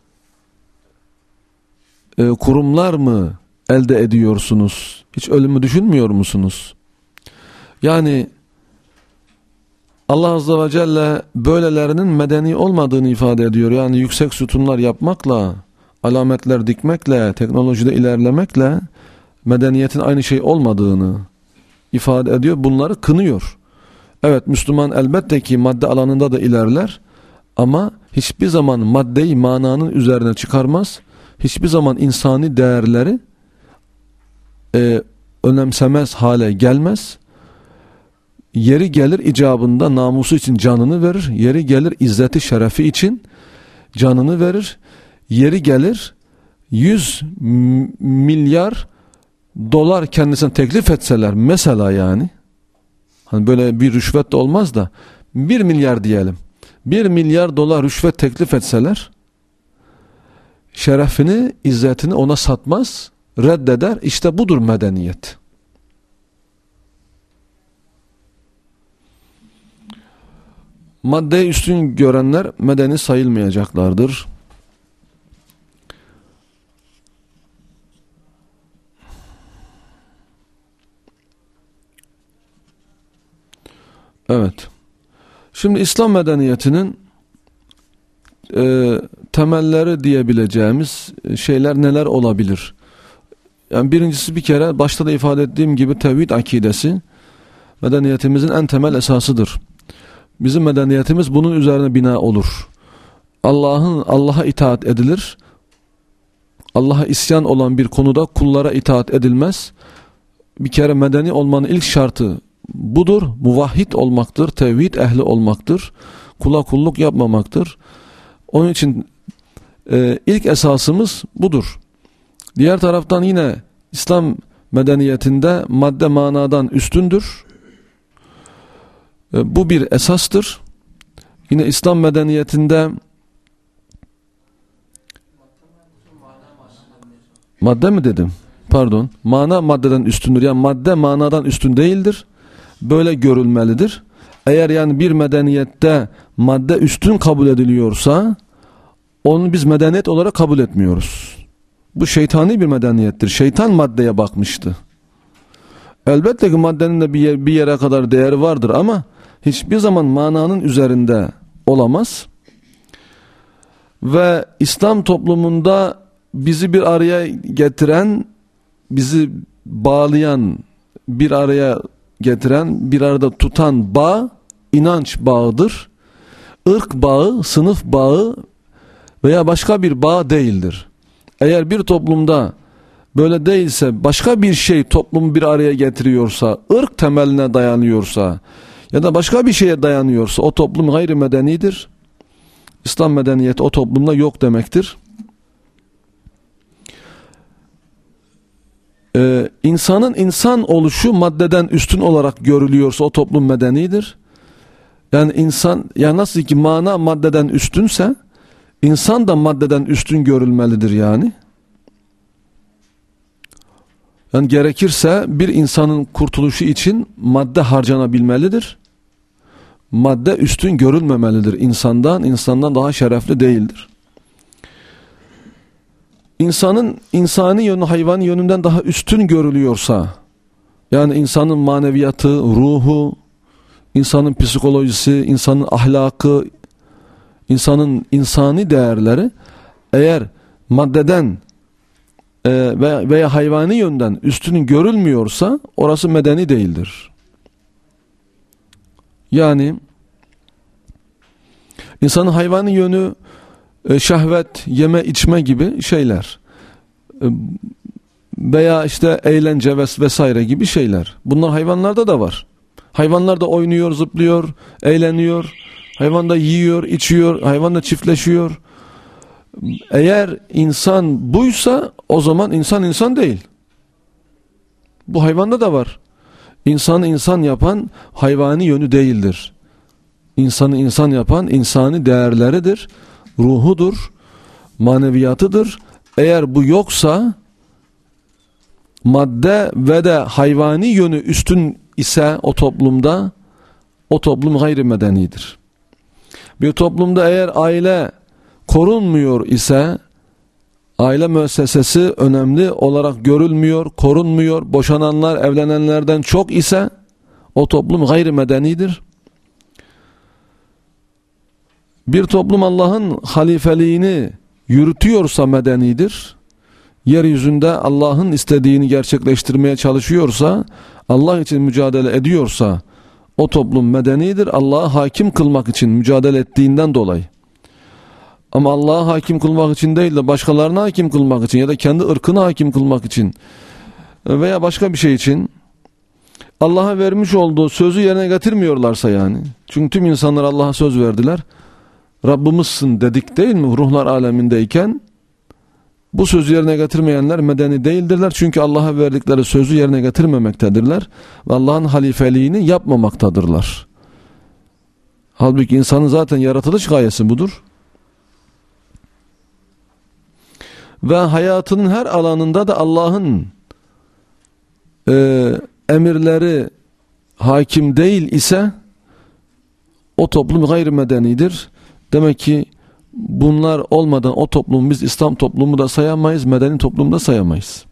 kurumlar mı elde ediyorsunuz? Hiç ölümü düşünmüyor musunuz? Yani Allah Azze ve Celle böylelerinin medeni olmadığını ifade ediyor. Yani yüksek sütunlar yapmakla, alametler dikmekle, teknolojide ilerlemekle medeniyetin aynı şey olmadığını ifade ediyor. Bunları kınıyor. Evet, Müslüman elbette ki madde alanında da ilerler ama hiçbir zaman maddeyi mananın üzerine çıkarmaz. Hiçbir zaman insani değerleri önemsemez hale gelmez. Yeri gelir icabında namusu için canını verir. Yeri gelir izzeti şerefi için canını verir. Yeri gelir 100 milyar dolar kendisine teklif etseler mesela, yani hani böyle bir rüşvet de olmaz da 1 milyar diyelim, 1 milyar dolar rüşvet teklif etseler şerefini, izzetini ona satmaz, reddeder. İşte budur medeniyet. Maddeyi üstün görenler medeni sayılmayacaklardır. Evet. Şimdi İslam medeniyetinin temelleri diyebileceğimiz şeyler neler olabilir? Yani birincisi, bir kere başta da ifade ettiğim gibi tevhid akidesi medeniyetimizin en temel esasıdır. Bizim medeniyetimiz bunun üzerine bina olur. Allah'a itaat edilir. Allah'a isyan olan bir konuda kullara itaat edilmez. Bir kere medeni olmanın ilk şartı budur. Muvahhid olmaktır, tevhid ehli olmaktır. Kula kulluk yapmamaktır. Onun için ilk esasımız budur. Diğer taraftan yine İslam medeniyetinde madde manadan üstündür. Bu bir esastır. Yine İslam medeniyetinde madde mi dedim? Pardon. Mana maddeden üstündür. Yani madde manadan üstün değildir. Böyle görülmelidir. Eğer yani bir medeniyette madde üstün kabul ediliyorsa onu biz medeniyet olarak kabul etmiyoruz. Bu şeytani bir medeniyettir. Şeytan maddeye bakmıştı. Elbette ki maddenin de bir yere kadar değeri vardır ama hiçbir zaman mananın üzerinde olamaz. Ve İslam toplumunda bizi bir araya getiren, bizi bağlayan, bir araya getiren, bir arada tutan bağ inanç bağıdır. Irk bağı, sınıf bağı veya başka bir bağ değildir. Eğer bir toplumda böyle değilse, başka bir şey toplumu bir araya getiriyorsa, ırk temeline dayanıyorsa ya da başka bir şeye dayanıyorsa o toplum gayrimedenidir. İslam medeniyeti o toplumda yok demektir. İnsanın insan oluşu maddeden üstün olarak görülüyorsa o toplum medenidir. Yani insan, yani nasıl ki mana maddeden üstünse insan da maddeden üstün görülmelidir yani. Yani gerekirse bir insanın kurtuluşu için madde harcanabilmelidir. madde üstün görülmemelidir. İnsandan daha şerefli değildir. İnsani yönü hayvani yönünden daha üstün görülüyorsa, yani insanın maneviyatı, ruhu, insanın psikolojisi, insanın ahlakı, insanın insani değerleri eğer maddeden veya hayvani yönden üstün görülmüyorsa orası medeni değildir. Yani insanın hayvani yönü şehvet, yeme içme gibi şeyler veya işte eğlence vesaire gibi şeyler. Bunlar hayvanlarda da var. Hayvanlar da oynuyor, zıplıyor, eğleniyor. Hayvan da yiyor, içiyor, hayvan da çiftleşiyor. Eğer insan buysa o zaman insan değil. Bu hayvanda da var. İnsanı insan yapan hayvani yönü değildir. İnsanı insan yapan insani değerleridir, ruhudur, maneviyatıdır. Eğer bu yoksa, madde ve de hayvani yönü üstün ise o toplumda, o toplum gayrimedenidir. Bir toplumda eğer aile korunmuyor ise, aile müessesesi önemli olarak görülmüyor, korunmuyor, boşananlar evlenenlerden çok ise o toplum gayrimedenidir. Bir toplum Allah'ın halifeliğini yürütüyorsa medenidir. Yeryüzünde Allah'ın istediğini gerçekleştirmeye çalışıyorsa, Allah için mücadele ediyorsa o toplum medenidir. Allah'ı hakim kılmak için mücadele ettiğinden dolayı. Ama Allah'ı hakim kılmak için değil de başkalarına hakim kılmak için ya da kendi ırkını hakim kılmak için veya başka bir şey için Allah'a vermiş olduğu sözü yerine getirmiyorlarsa yani. Çünkü tüm insanlar Allah'a söz verdiler. Rabbimizsin dedik değil mi ruhlar alemindeyken? Bu sözü yerine getirmeyenler medeni değildirler. Çünkü Allah'a verdikleri sözü yerine getirmemektedirler. Ve Allah'ın halifeliğini yapmamaktadırlar. Halbuki insanın zaten yaratılış gayesi budur. Ve hayatının her alanında da Allah'ın emirleri hakim değil ise o toplum gayrimedenidir. Demek ki bunlar olmadan o toplumu biz İslam toplumu da sayamayız, medeni toplumu da sayamayız.